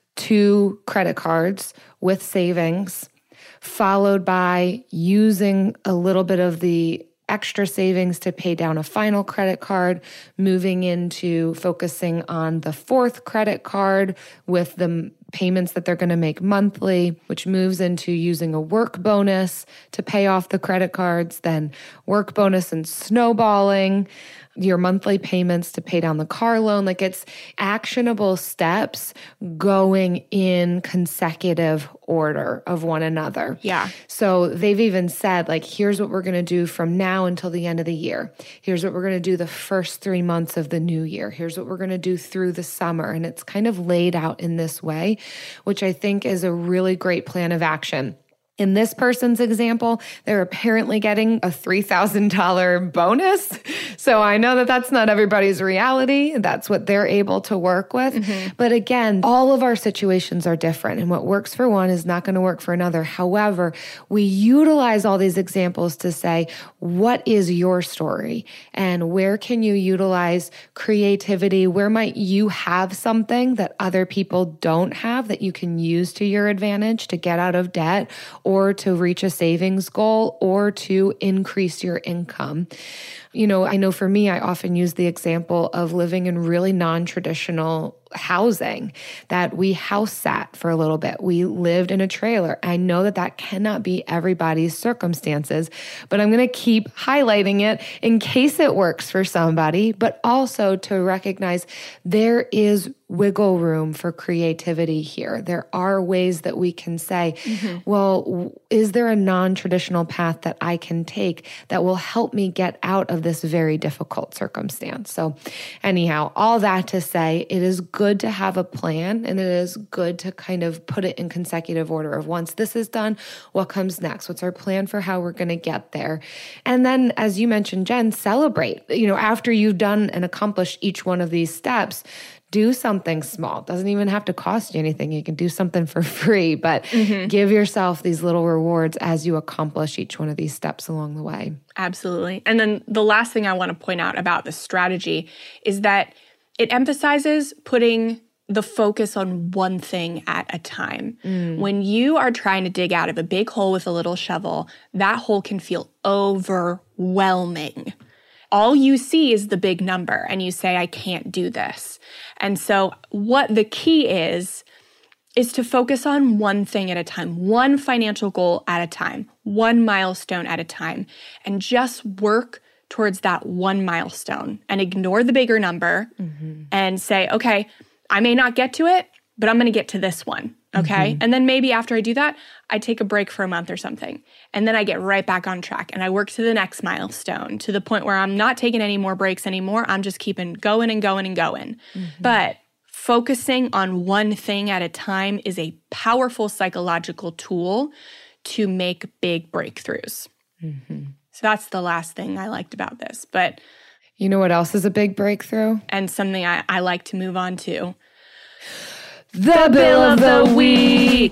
two credit cards with savings, followed by using a little bit of the extra savings to pay down a final credit card, moving into focusing on the fourth credit card with the payments that they're going to make monthly, which moves into using a work bonus to pay off the credit cards, then work bonus and snowballing your monthly payments to pay down the car loan. Like it's actionable steps going in consecutive order of one another. Yeah. So they've even said, like, here's what we're going to do from now until the end of the year. Here's what we're going to do the first three months of the new year. Here's what we're going to do through the summer. And it's kind of laid out in this way, which I think is a really great plan of action. In this person's example, they're apparently getting a three thousand dollars bonus. So I know that that's not everybody's reality. That's what they're able to work with. Mm-hmm. But again, all of our situations are different, and what works for one is not going to work for another. However, we utilize all these examples to say, what is your story? And where can you utilize creativity? Where might you have something that other people don't have that you can use to your advantage to get out of debt, or to reach a savings goal, or to increase your income? You know, I know for me, I often use the example of living in really non-traditional housing, that we house sat for a little bit. We lived in a trailer. I know that that cannot be everybody's circumstances, but I'm going to keep highlighting it in case it works for somebody, but also to recognize there is wiggle room for creativity here. There are ways that we can say, mm-hmm. well, is there a non-traditional path that I can take that will help me get out of this very difficult circumstance? So anyhow, all that to say, it is good to have a plan, and it is good to kind of put it in consecutive order of, once this is done, what comes next? What's our plan for how we're going to get there? And then, as you mentioned, Jen, celebrate. You know, after you've done and accomplished each one of these steps, do something small. It doesn't even have to cost you anything. You can do something for free, but mm-hmm. give yourself these little rewards as you accomplish each one of these steps along the way. Absolutely. And then the last thing I want to point out about this strategy is that it emphasizes putting the focus on one thing at a time. Mm. When you are trying to dig out of a big hole with a little shovel, that hole can feel overwhelming. All you see is the big number, and you say, I can't do this. And so what the key is, is to focus on one thing at a time, one financial goal at a time, one milestone at a time, and just work towards that one milestone and ignore the bigger number mm-hmm. and say, okay, I may not get to it, but I'm going to get to this one. Okay. Mm-hmm. And then maybe after I do that, I take a break for a month or something. And then I get right back on track and I work to the next milestone, to the point where I'm not taking any more breaks anymore. I'm just keeping going and going and going. Mm-hmm. But focusing on one thing at a time is a powerful psychological tool to make big breakthroughs. Mm-hmm. So that's the last thing I liked about this. But you know what else is a big breakthrough? And something I, I like to move on to. The, the Bill of the Week.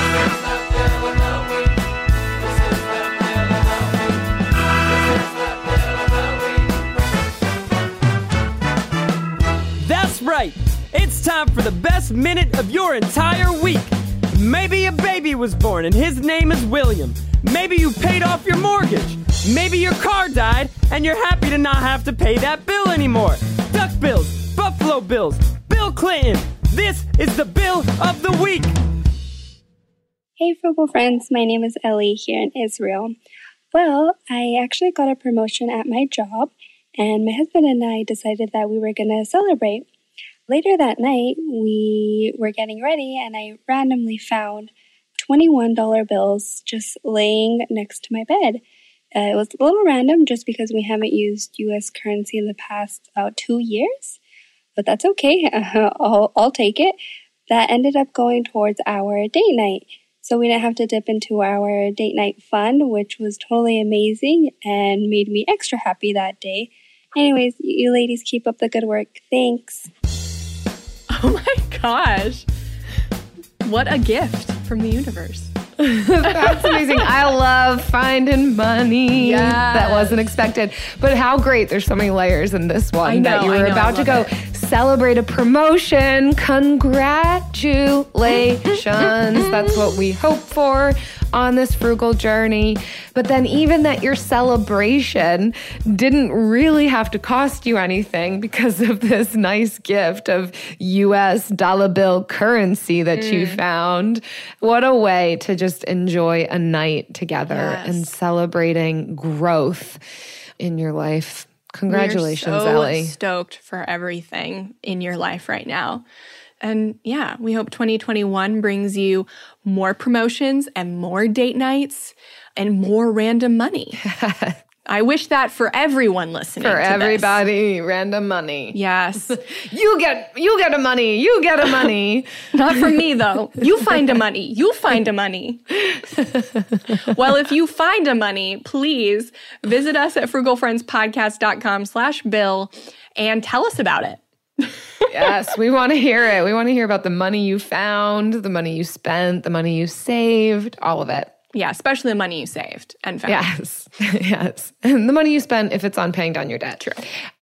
That's right. It's time for the best minute of your entire week. Maybe a baby was born and his name is William. Maybe you paid off your mortgage. Maybe your car died and you're happy to not have to pay that bill anymore. Duck Bills, Buffalo Bills, Bill Clinton, This is the Bill of the Week. Hey, Frugal friends. My name is Ellie here in Israel. Well, I actually got a promotion at my job, and my husband and I decided that we were going to celebrate. Later that night, we were getting ready, and I randomly found twenty-one dollar bills just laying next to my bed. Uh, it was a little random just because we haven't used U S currency in the past about two years, but that's okay. I'll, I'll take it. That ended up going towards our date night. So we didn't have to dip into our date night fund, which was totally amazing and made me extra happy that day. Anyways, you ladies keep up the good work. Thanks. Oh my gosh. What a gift from the universe. That's amazing. I love finding money. Yes. That wasn't expected. But how great. There's so many layers in this one I know, that you I were know, about to go it. celebrate a promotion. Congratulations. That's what we hope for on this frugal journey. But then even that your celebration didn't really have to cost you anything because of this nice gift of U S dollar bill currency that mm. you found. What a way to just enjoy a night together yes. and celebrating growth in your life. Congratulations, We're so Ellie. Stoked for everything in your life right now. And yeah, we hope twenty twenty-one brings you more promotions and more date nights and more random money. I wish that for everyone listening For to everybody, this. Random money. Yes. you get you get a money. You get a money. Not from me, though. You find a money. You find a money. Well, if you find a money, please visit us at frugalfriendspodcast.com slash bill and tell us about it. Yes, we want to hear it. We want to hear about the money you found, the money you spent, the money you saved, all of it. Yeah, especially the money you saved and found. Yes, yes. And the money you spent if it's on paying down your debt. True.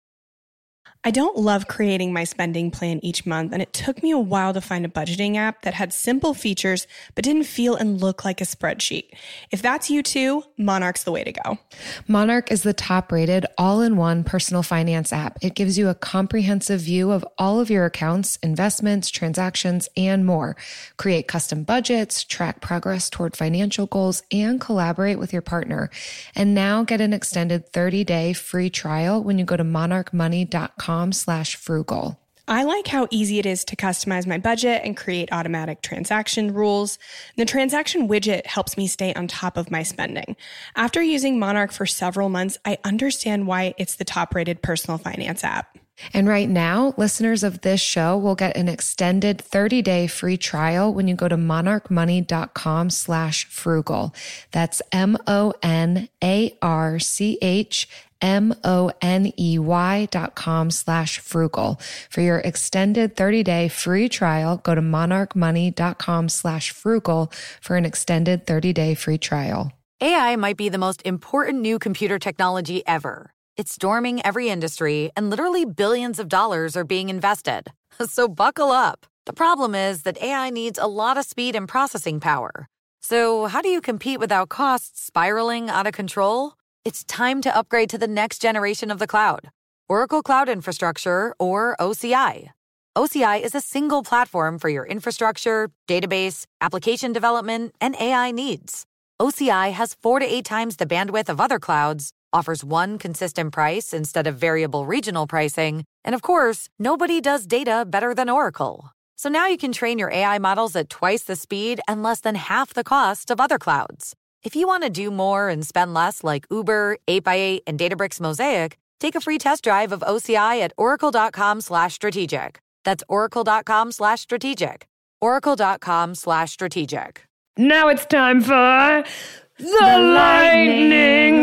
I don't love creating my spending plan each month, and it took me a while to find a budgeting app that had simple features but didn't feel and look like a spreadsheet. If that's you too, Monarch's the way to go. Monarch is the top-rated all-in-one personal finance app. It gives you a comprehensive view of all of your accounts, investments, transactions, and more. Create custom budgets, track progress toward financial goals, and collaborate with your partner. And now get an extended thirty-day free trial when you go to monarch money dot com slash frugal. I like how easy it is to customize my budget and create automatic transaction rules. The transaction widget helps me stay on top of my spending. After using Monarch for several months, I understand why it's the top-rated personal finance app. And right now, listeners of this show will get an extended thirty-day free trial when you go to monarch money dot com slash frugal. That's M O N A R C H M O N E Y dot com slash frugal. For your extended thirty-day free trial, go to monarch money dot com slash frugal for an extended thirty-day free trial. A I might be the most important new computer technology ever. It's storming every industry, and literally billions of dollars are being invested. So buckle up. The problem is that A I needs a lot of speed and processing power. So how do you compete without costs spiraling out of control? It's time to upgrade to the next generation of the cloud. Oracle Cloud Infrastructure, or O C I. O C I is a single platform for your infrastructure, database, application development, and A I needs. O C I has four to eight times the bandwidth of other clouds, offers one consistent price instead of variable regional pricing, and of course, nobody does data better than Oracle. So now you can train your A I models at twice the speed and less than half the cost of other clouds. If you want to do more and spend less like Uber, eight by eight, and Databricks Mosaic, take a free test drive of O C I at oracle.com slash strategic. That's oracle.com slash strategic. Oracle.com slash strategic. Now it's time for the, the lightning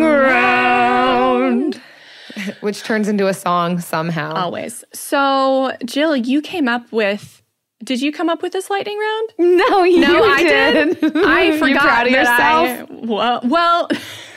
round, which turns into a song somehow. Always. So, Jill, you came up with, did you come up with this lightning round? No, you no, I did. did. I forgot. You proud of yourself? I, well, well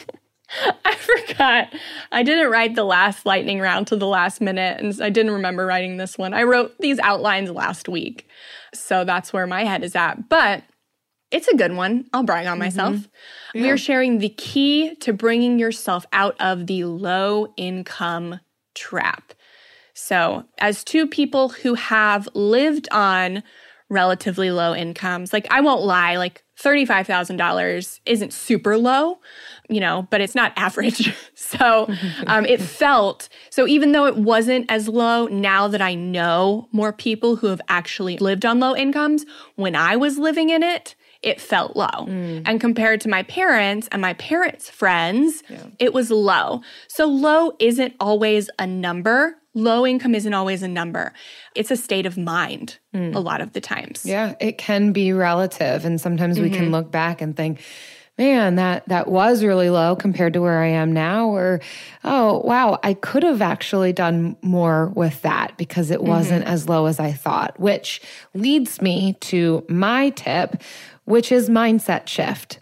I forgot. I didn't write the last lightning round to the last minute, and I didn't remember writing this one. I wrote these outlines last week, so that's where my head is at. But it's a good one. I'll brag on myself. Mm-hmm. Yeah. We are sharing the key to bringing yourself out of the low income trap. So as two people who have lived on relatively low incomes, like I won't lie, like thirty-five thousand dollars isn't super low, you know, but it's not average. So um, it felt, so even though it wasn't as low, now that I know more people who have actually lived on low incomes, when I was living in it, it felt low. Mm. And compared to my parents and my parents' friends, yeah. it was low. So low isn't always a number. Low income isn't always a number. It's a state of mind mm. a lot of the times. Yeah, it can be relative. And sometimes mm-hmm. we can look back and think, man, that, that was really low compared to where I am now. Or, oh, wow, I could have actually done more with that because it wasn't mm-hmm. as low as I thought, which leads me to my tip, which is mindset shift.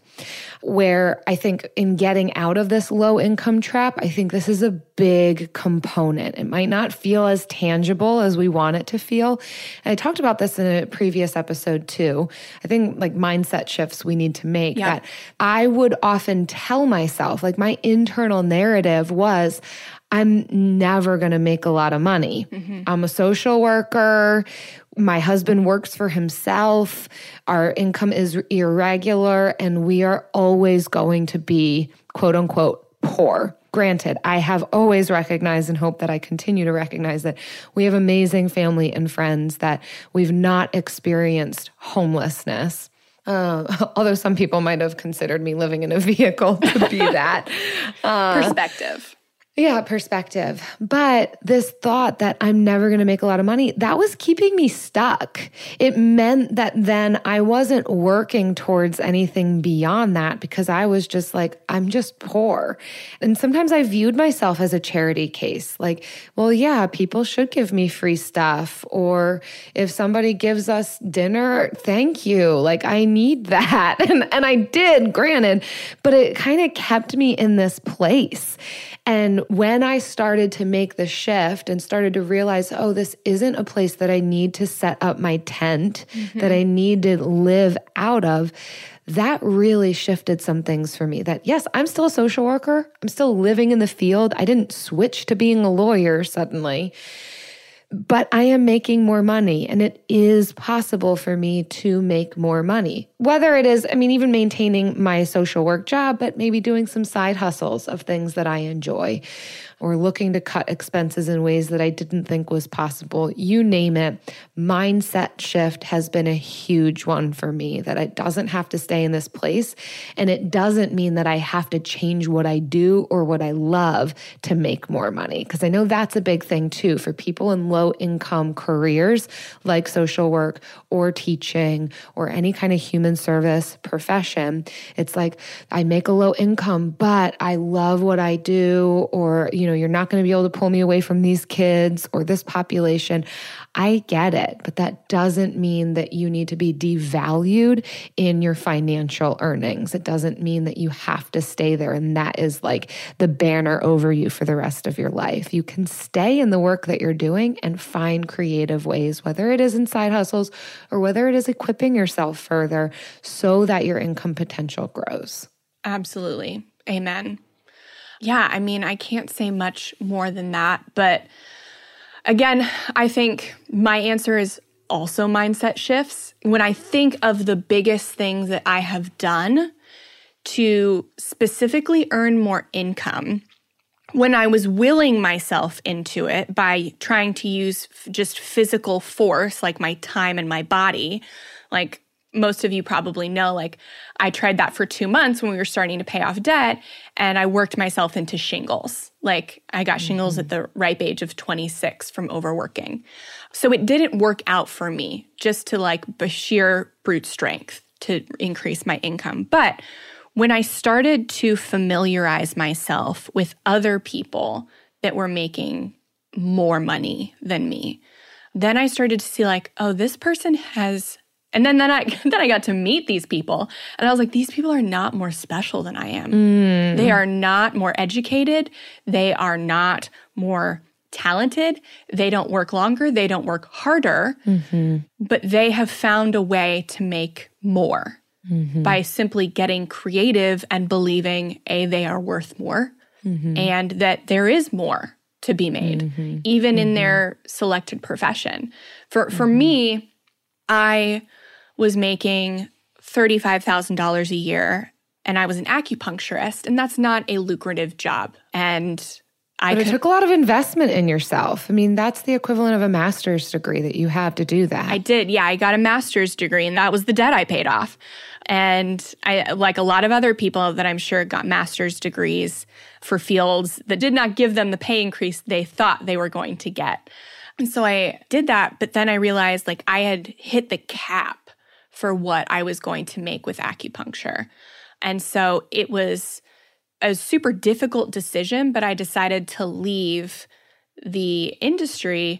Where I think in getting out of this low income trap, I think this is a big component. It might not feel as tangible as we want it to feel. And I talked about this in a previous episode too. I think like mindset shifts we need to make yeah. that I would often tell myself, like my internal narrative was, I'm never going to make a lot of money. Mm-hmm. I'm a social worker. My husband works for himself. Our income is irregular, and we are always going to be, quote unquote, poor. Granted, I have always recognized and hope that I continue to recognize that we have amazing family and friends, that we've not experienced homelessness. Uh, although some people might have considered me living in a vehicle to be that. Uh, Perspective. Yeah, perspective. But this thought that I'm never going to make a lot of money, that was keeping me stuck. It meant that then I wasn't working towards anything beyond that because I was just like, I'm just poor. And sometimes I viewed myself as a charity case. Like, well, yeah, people should give me free stuff. Or if somebody gives us dinner, thank you. Like, I need that. And, and I did, granted, but it kind of kept me in this place. And when I started to make the shift and started to realize, oh, this isn't a place that I need to set up my tent, mm-hmm. that I need to live out of, that really shifted some things for me. That yes, I'm still a social worker. I'm still living in the field. I didn't switch to being a lawyer suddenly. But I am making more money, and it is possible for me to make more money. Whether it is, I mean, even maintaining my social work job, but maybe doing some side hustles of things that I enjoy, or looking to cut expenses in ways that I didn't think was possible. You name it. Mindset shift has been a huge one for me, that it doesn't have to stay in this place. And it doesn't mean that I have to change what I do or what I love to make more money. Because I know that's a big thing too for people in low income careers like social work or teaching or any kind of human service profession. It's like, I make a low income, but I love what I do, or, you know, you're not going to be able to pull me away from these kids or this population. I get it, but that doesn't mean that you need to be devalued in your financial earnings. It doesn't mean that you have to stay there and that is like the banner over you for the rest of your life. You can stay in the work that you're doing and find creative ways, whether it is in side hustles or whether it is equipping yourself further so that your income potential grows. Absolutely. Amen. Yeah, I mean, I can't say much more than that, but again, I think my answer is also mindset shifts. When I think of the biggest things that I have done to specifically earn more income, when I was willing myself into it by trying to use f- just physical force, like my time and my body, like most of you probably know, like I tried that for two months when we were starting to pay off debt, and I worked myself into shingles. Like I got mm-hmm. shingles at the ripe age of twenty-six from overworking. So it didn't work out for me just to like sheer brute strength to increase my income. But when I started to familiarize myself with other people that were making more money than me, then I started to see like, oh, this person has... And then, then I then I got to meet these people, and I was like, these people are not more special than I am. Mm. They are not more educated. They are not more talented. They don't work longer. They don't work harder. Mm-hmm. But they have found a way to make more mm-hmm. by simply getting creative and believing, A, they are worth more, mm-hmm. and that there is more to be made, Mm-hmm. even Mm-hmm. in their selected profession. For for mm-hmm. me, I was making thirty-five thousand dollars a year, and I was an acupuncturist, and that's not a lucrative job. And I But it could, took a lot of investment in yourself. I mean, that's the equivalent of a master's degree that you have to do that. I did, yeah. I got a master's degree, and that was the debt I paid off. And I, like a lot of other people that I'm sure got master's degrees for fields that did not give them the pay increase they thought they were going to get. And so I did that, but then I realized like I had hit the cap for what I was going to make with acupuncture. And so it was a super difficult decision, but I decided to leave the industry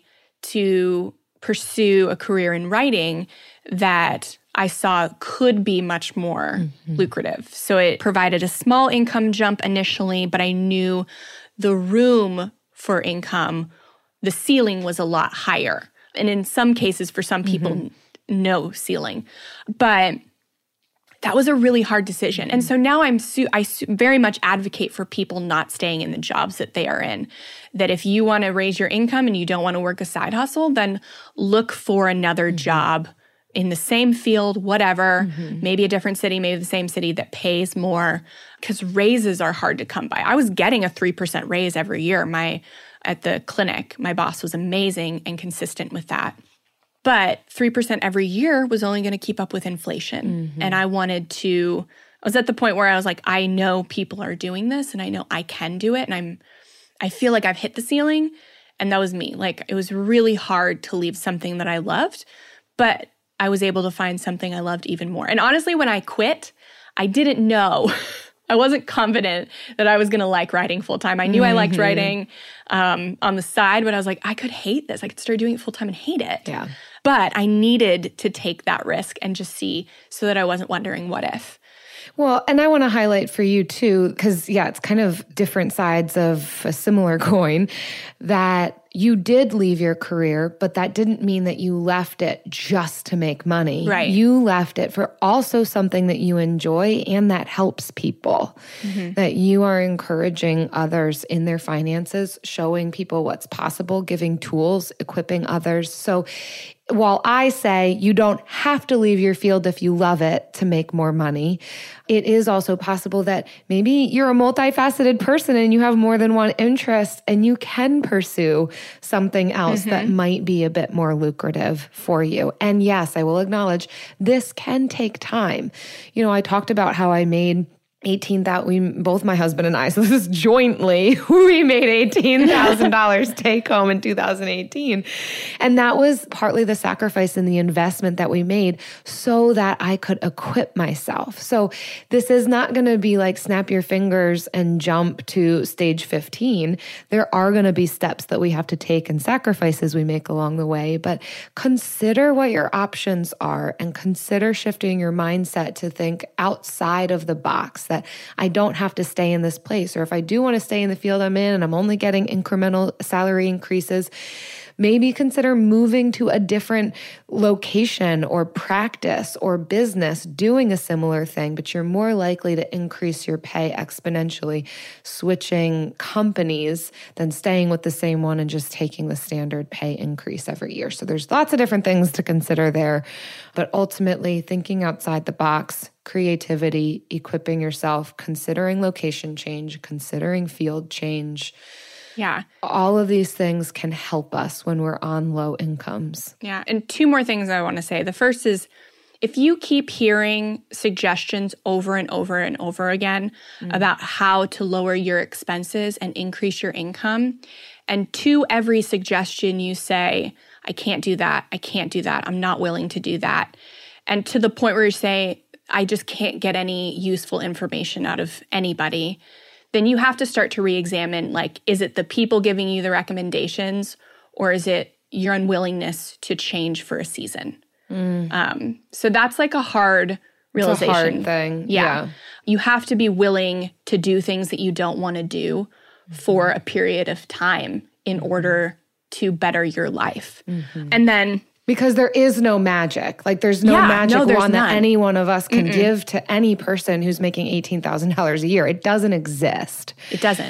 to pursue a career in writing that I saw could be much more mm-hmm. lucrative. So it provided a small income jump initially, but I knew the room for income, the ceiling was a lot higher. And in some cases, for some people, mm-hmm. no ceiling. But that was a really hard decision. And so now I'm su- I su- very much advocate for people not staying in the jobs that they are in. That if you want to raise your income and you don't want to work a side hustle, then look for another mm-hmm. job in the same field, whatever, mm-hmm. maybe a different city, maybe the same city that pays more, because raises are hard to come by. I was getting a three percent raise every year. My at the clinic, my boss was amazing and consistent with that. But three percent every year was only going to keep up with inflation. Mm-hmm. And I wanted to, I was at the point where I was like, I know people are doing this and I know I can do it. And I'm, I feel like I've hit the ceiling. And that was me. Like, it was really hard to leave something that I loved, but I was able to find something I loved even more. And honestly, when I quit, I didn't know. I wasn't confident that I was going to like writing full time. I knew mm-hmm. I liked writing um, on the side, but I was like, I could hate this. I could start doing it full time and hate it. Yeah. But I needed to take that risk and just see so that I wasn't wondering what if. Well, and I want to highlight for you too, because yeah, it's kind of different sides of a similar coin, that you did leave your career, but that didn't mean that you left it just to make money. Right. You left it for also something that you enjoy and that helps people, mm-hmm. that you are encouraging others in their finances, showing people what's possible, giving tools, equipping others. So while I say you don't have to leave your field if you love it to make more money, it is also possible that maybe you're a multifaceted person and you have more than one interest and you can pursue something else mm-hmm. that might be a bit more lucrative for you. And yes, I will acknowledge this can take time. You know, I talked about how I made eighteen thousand dollars, we, both my husband and I, so this is jointly, we made eighteen thousand dollars take home in two thousand eighteen. And that was partly the sacrifice and the investment that we made so that I could equip myself. So this is not going to be like snap your fingers and jump to stage fifteen. There are going to be steps that we have to take and sacrifices we make along the way, but consider what your options are and consider shifting your mindset to think outside of the box, that I don't have to stay in this place. Or if I do want to stay in the field I'm in and I'm only getting incremental salary increases, maybe consider moving to a different location or practice or business doing a similar thing, but you're more likely to increase your pay exponentially switching companies than staying with the same one and just taking the standard pay increase every year. So there's lots of different things to consider there, but ultimately thinking outside the box, creativity, equipping yourself, considering location change, considering field change. Yeah. All of these things can help us when we're on low incomes. Yeah. And two more things I want to say. The first is, if you keep hearing suggestions over and over and over again mm. about how to lower your expenses and increase your income, and to every suggestion you say, I can't do that, I can't do that, I'm not willing to do that, and to the point where you say, I just can't get any useful information out of anybody, then you have to start to re-examine, like, is it the people giving you the recommendations, or is it your unwillingness to change for a season? Mm. Um, so that's like a hard realization. It's a hard thing. Yeah. yeah. You have to be willing to do things that you don't want to do mm-hmm. for a period of time in order to better your life. Mm-hmm. And then... Because there is no magic. Like there's no yeah, magic no, wand none. that any one of us can Mm-mm. give to any person who's making eighteen thousand dollars a year. It doesn't exist. It doesn't.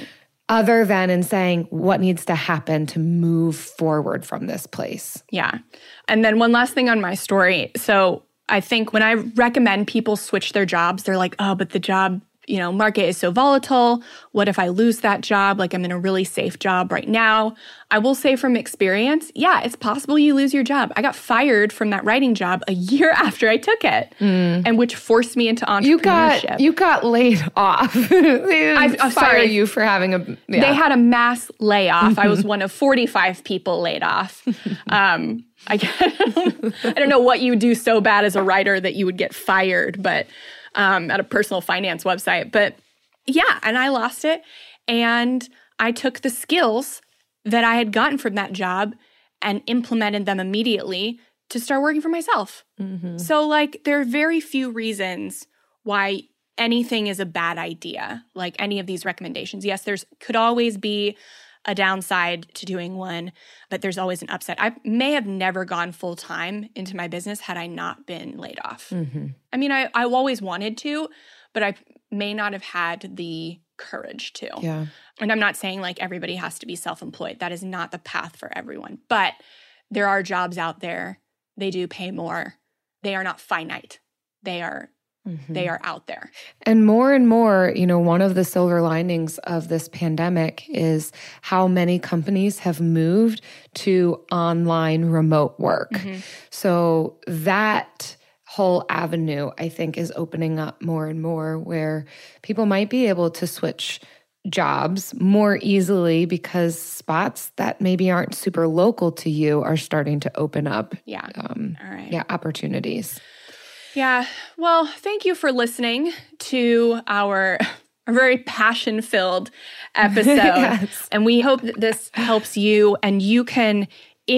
other than in saying what needs to happen to move forward from this place. Yeah. And then one last thing on my story. So I think when I recommend people switch their jobs, they're like, oh, but the job, you know, market is so volatile. What if I lose that job? Like I'm in a really safe job right now. I will say from experience, yeah, it's possible you lose your job. I got fired from that writing job a year after I took it, mm. and which forced me into entrepreneurship. You got you got laid off. They didn't I, I'm fire sorry. you for having a. Yeah. They had a mass layoff. I was one of forty-five people laid off. Um, I, I don't know what you do so bad as a writer that you would get fired, but. Um, at a personal finance website. But yeah, and I lost it. And I took the skills that I had gotten from that job and implemented them immediately to start working for myself. Mm-hmm. So like there are very few reasons why anything is a bad idea, like any of these recommendations. Yes, there's could always be a downside to doing one, but there's always an upside. I may have never gone full time into my business had I not been laid off. Mm-hmm. I mean, I, I always wanted to, but I may not have had the courage to. Yeah. And I'm not saying like everybody has to be self-employed. That is not the path for everyone. But there are jobs out there. They do pay more. They are not finite. They are Mm-hmm. They are out there. And more and more, you know, one of the silver linings of this pandemic is how many companies have moved to online remote work. Mm-hmm. So that whole avenue, I think, is opening up more and more where people might be able to switch jobs more easily because spots that maybe aren't super local to you are starting to open up. Yeah. Um, All right. Yeah, opportunities. Yeah. Well, thank you for listening to our very passion-filled episode. Yes. And we hope that this helps you and you can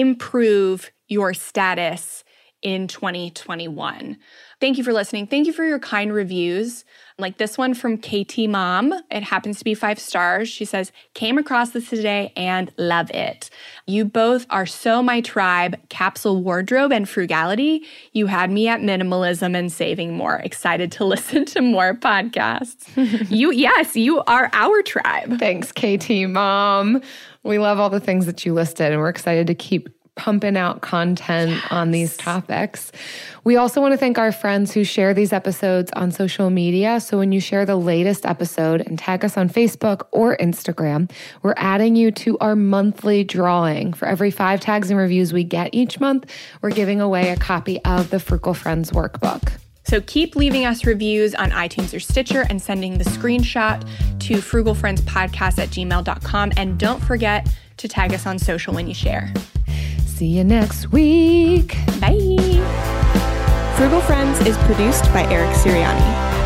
improve your status in twenty twenty-one. Thank you for listening. Thank you for your kind reviews. Like this one from K T Mom. It happens to be five stars. She says, came across this today and love it. You both are so my tribe. Capsule wardrobe and frugality. You had me at minimalism and saving more. Excited to listen to more podcasts. you, yes, you are our tribe. Thanks, K T Mom. We love all the things that you listed and we're excited to keep pumping out content yes. on these topics. We also want to thank our friends who share these episodes on social media. So when you share the latest episode and tag us on Facebook or Instagram, we're adding you to our monthly drawing. For every five tags and reviews we get each month, we're giving away a copy of the Frugal Friends Workbook. So keep leaving us reviews on iTunes or Stitcher and sending the screenshot to frugalfriendspodcast at gmail dot com. And don't forget to tag us on social when you share. See you next week. Bye. Frugal Friends is produced by Eric Siriani.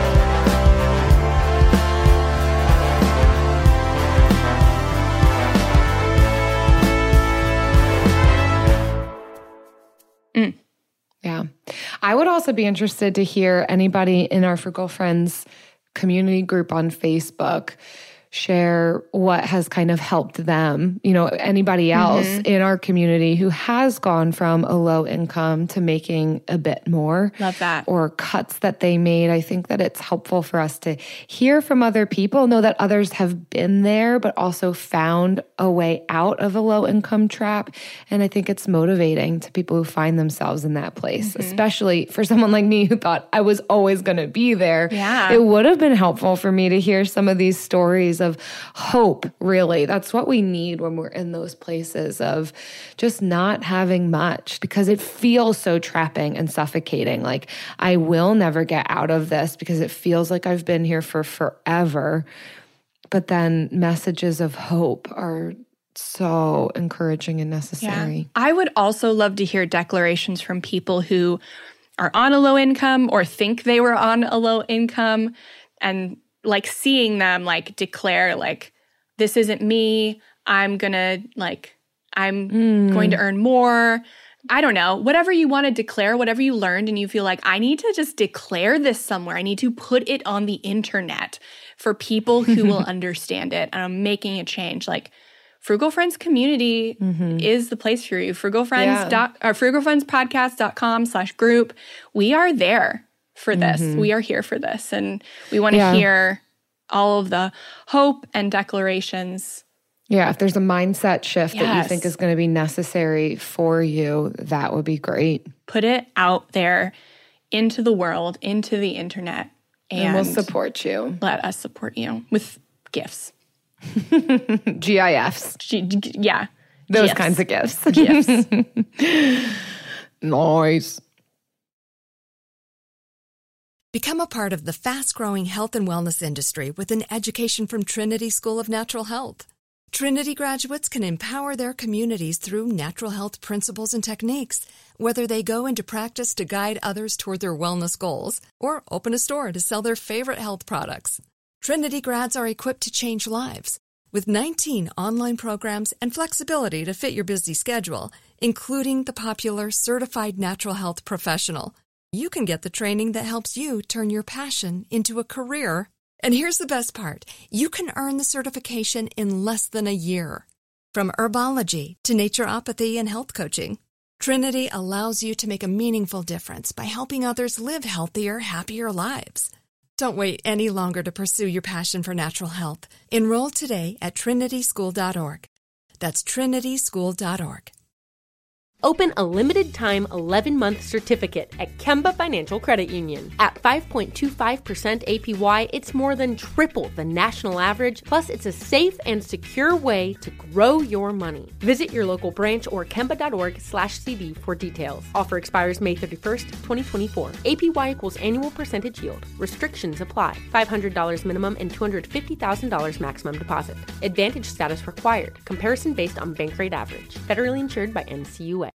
Mm. Yeah. I would also be interested to hear anybody in our Frugal Friends community group on Facebook share what has kind of helped them, you know, anybody else mm-hmm. in our community who has gone from a low income to making a bit more. Love that. Or cuts that they made. I think that it's helpful for us to hear from other people, know that others have been there, but also found a way out of a low income trap. And I think it's motivating to people who find themselves in that place, mm-hmm. especially for someone like me who thought I was always going to be there. Yeah. It would have been helpful for me to hear some of these stories of hope, really. That's what we need when we're in those places of just not having much, because it feels so trapping and suffocating. Like, I will never get out of this because it feels like I've been here for forever. But then messages of hope are so encouraging and necessary. Yeah. I would also love to hear declarations from people who are on a low income or think they were on a low income, and like seeing them like declare like, this isn't me. I'm gonna like, I'm mm. going to earn more. I don't know, whatever you want to declare, whatever you learned and you feel like, I need to just declare this somewhere. I need to put it on the internet for people who will understand it. And I'm making a change. Like, Frugal Friends community mm-hmm. is the place for you. Frugal Friends yeah. dot, or frugal friends podcast dot com slash group. We are there for this. Mm-hmm. We are here for this. And we want to yeah. hear all of the hope and declarations. Yeah, if there's a mindset shift Yes. that you think is going to be necessary for you, that would be great. Put it out there into the world, into the internet. And, And we'll support you. Let us support you with gifts. G I Fs. G- g- yeah. Those gifts. kinds of gifts. Gifts. Nice. Become a part of the fast-growing health and wellness industry with an education from Trinity School of Natural Health. Trinity graduates can empower their communities through natural health principles and techniques, whether they go into practice to guide others toward their wellness goals or open a store to sell their favorite health products. Trinity grads are equipped to change lives. With nineteen online programs and flexibility to fit your busy schedule, including the popular Certified Natural Health Professional, you can get the training that helps you turn your passion into a career. And here's the best part. You can earn the certification in less than a year. From herbology to naturopathy and health coaching, Trinity allows you to make a meaningful difference by helping others live healthier, happier lives. Don't wait any longer to pursue your passion for natural health. Enroll today at trinity school dot org. That's trinity school dot org. Open a limited-time eleven-month certificate at Kemba Financial Credit Union. At five point two five percent A P Y, it's more than triple the national average, plus it's a safe and secure way to grow your money. Visit your local branch or kemba dot org slash C D for details. Offer expires May thirty-first, twenty twenty-four. A P Y equals annual percentage yield. Restrictions apply. five hundred dollars minimum and two hundred fifty thousand dollars maximum deposit. Advantage status required. Comparison based on bank rate average. Federally insured by N C U A.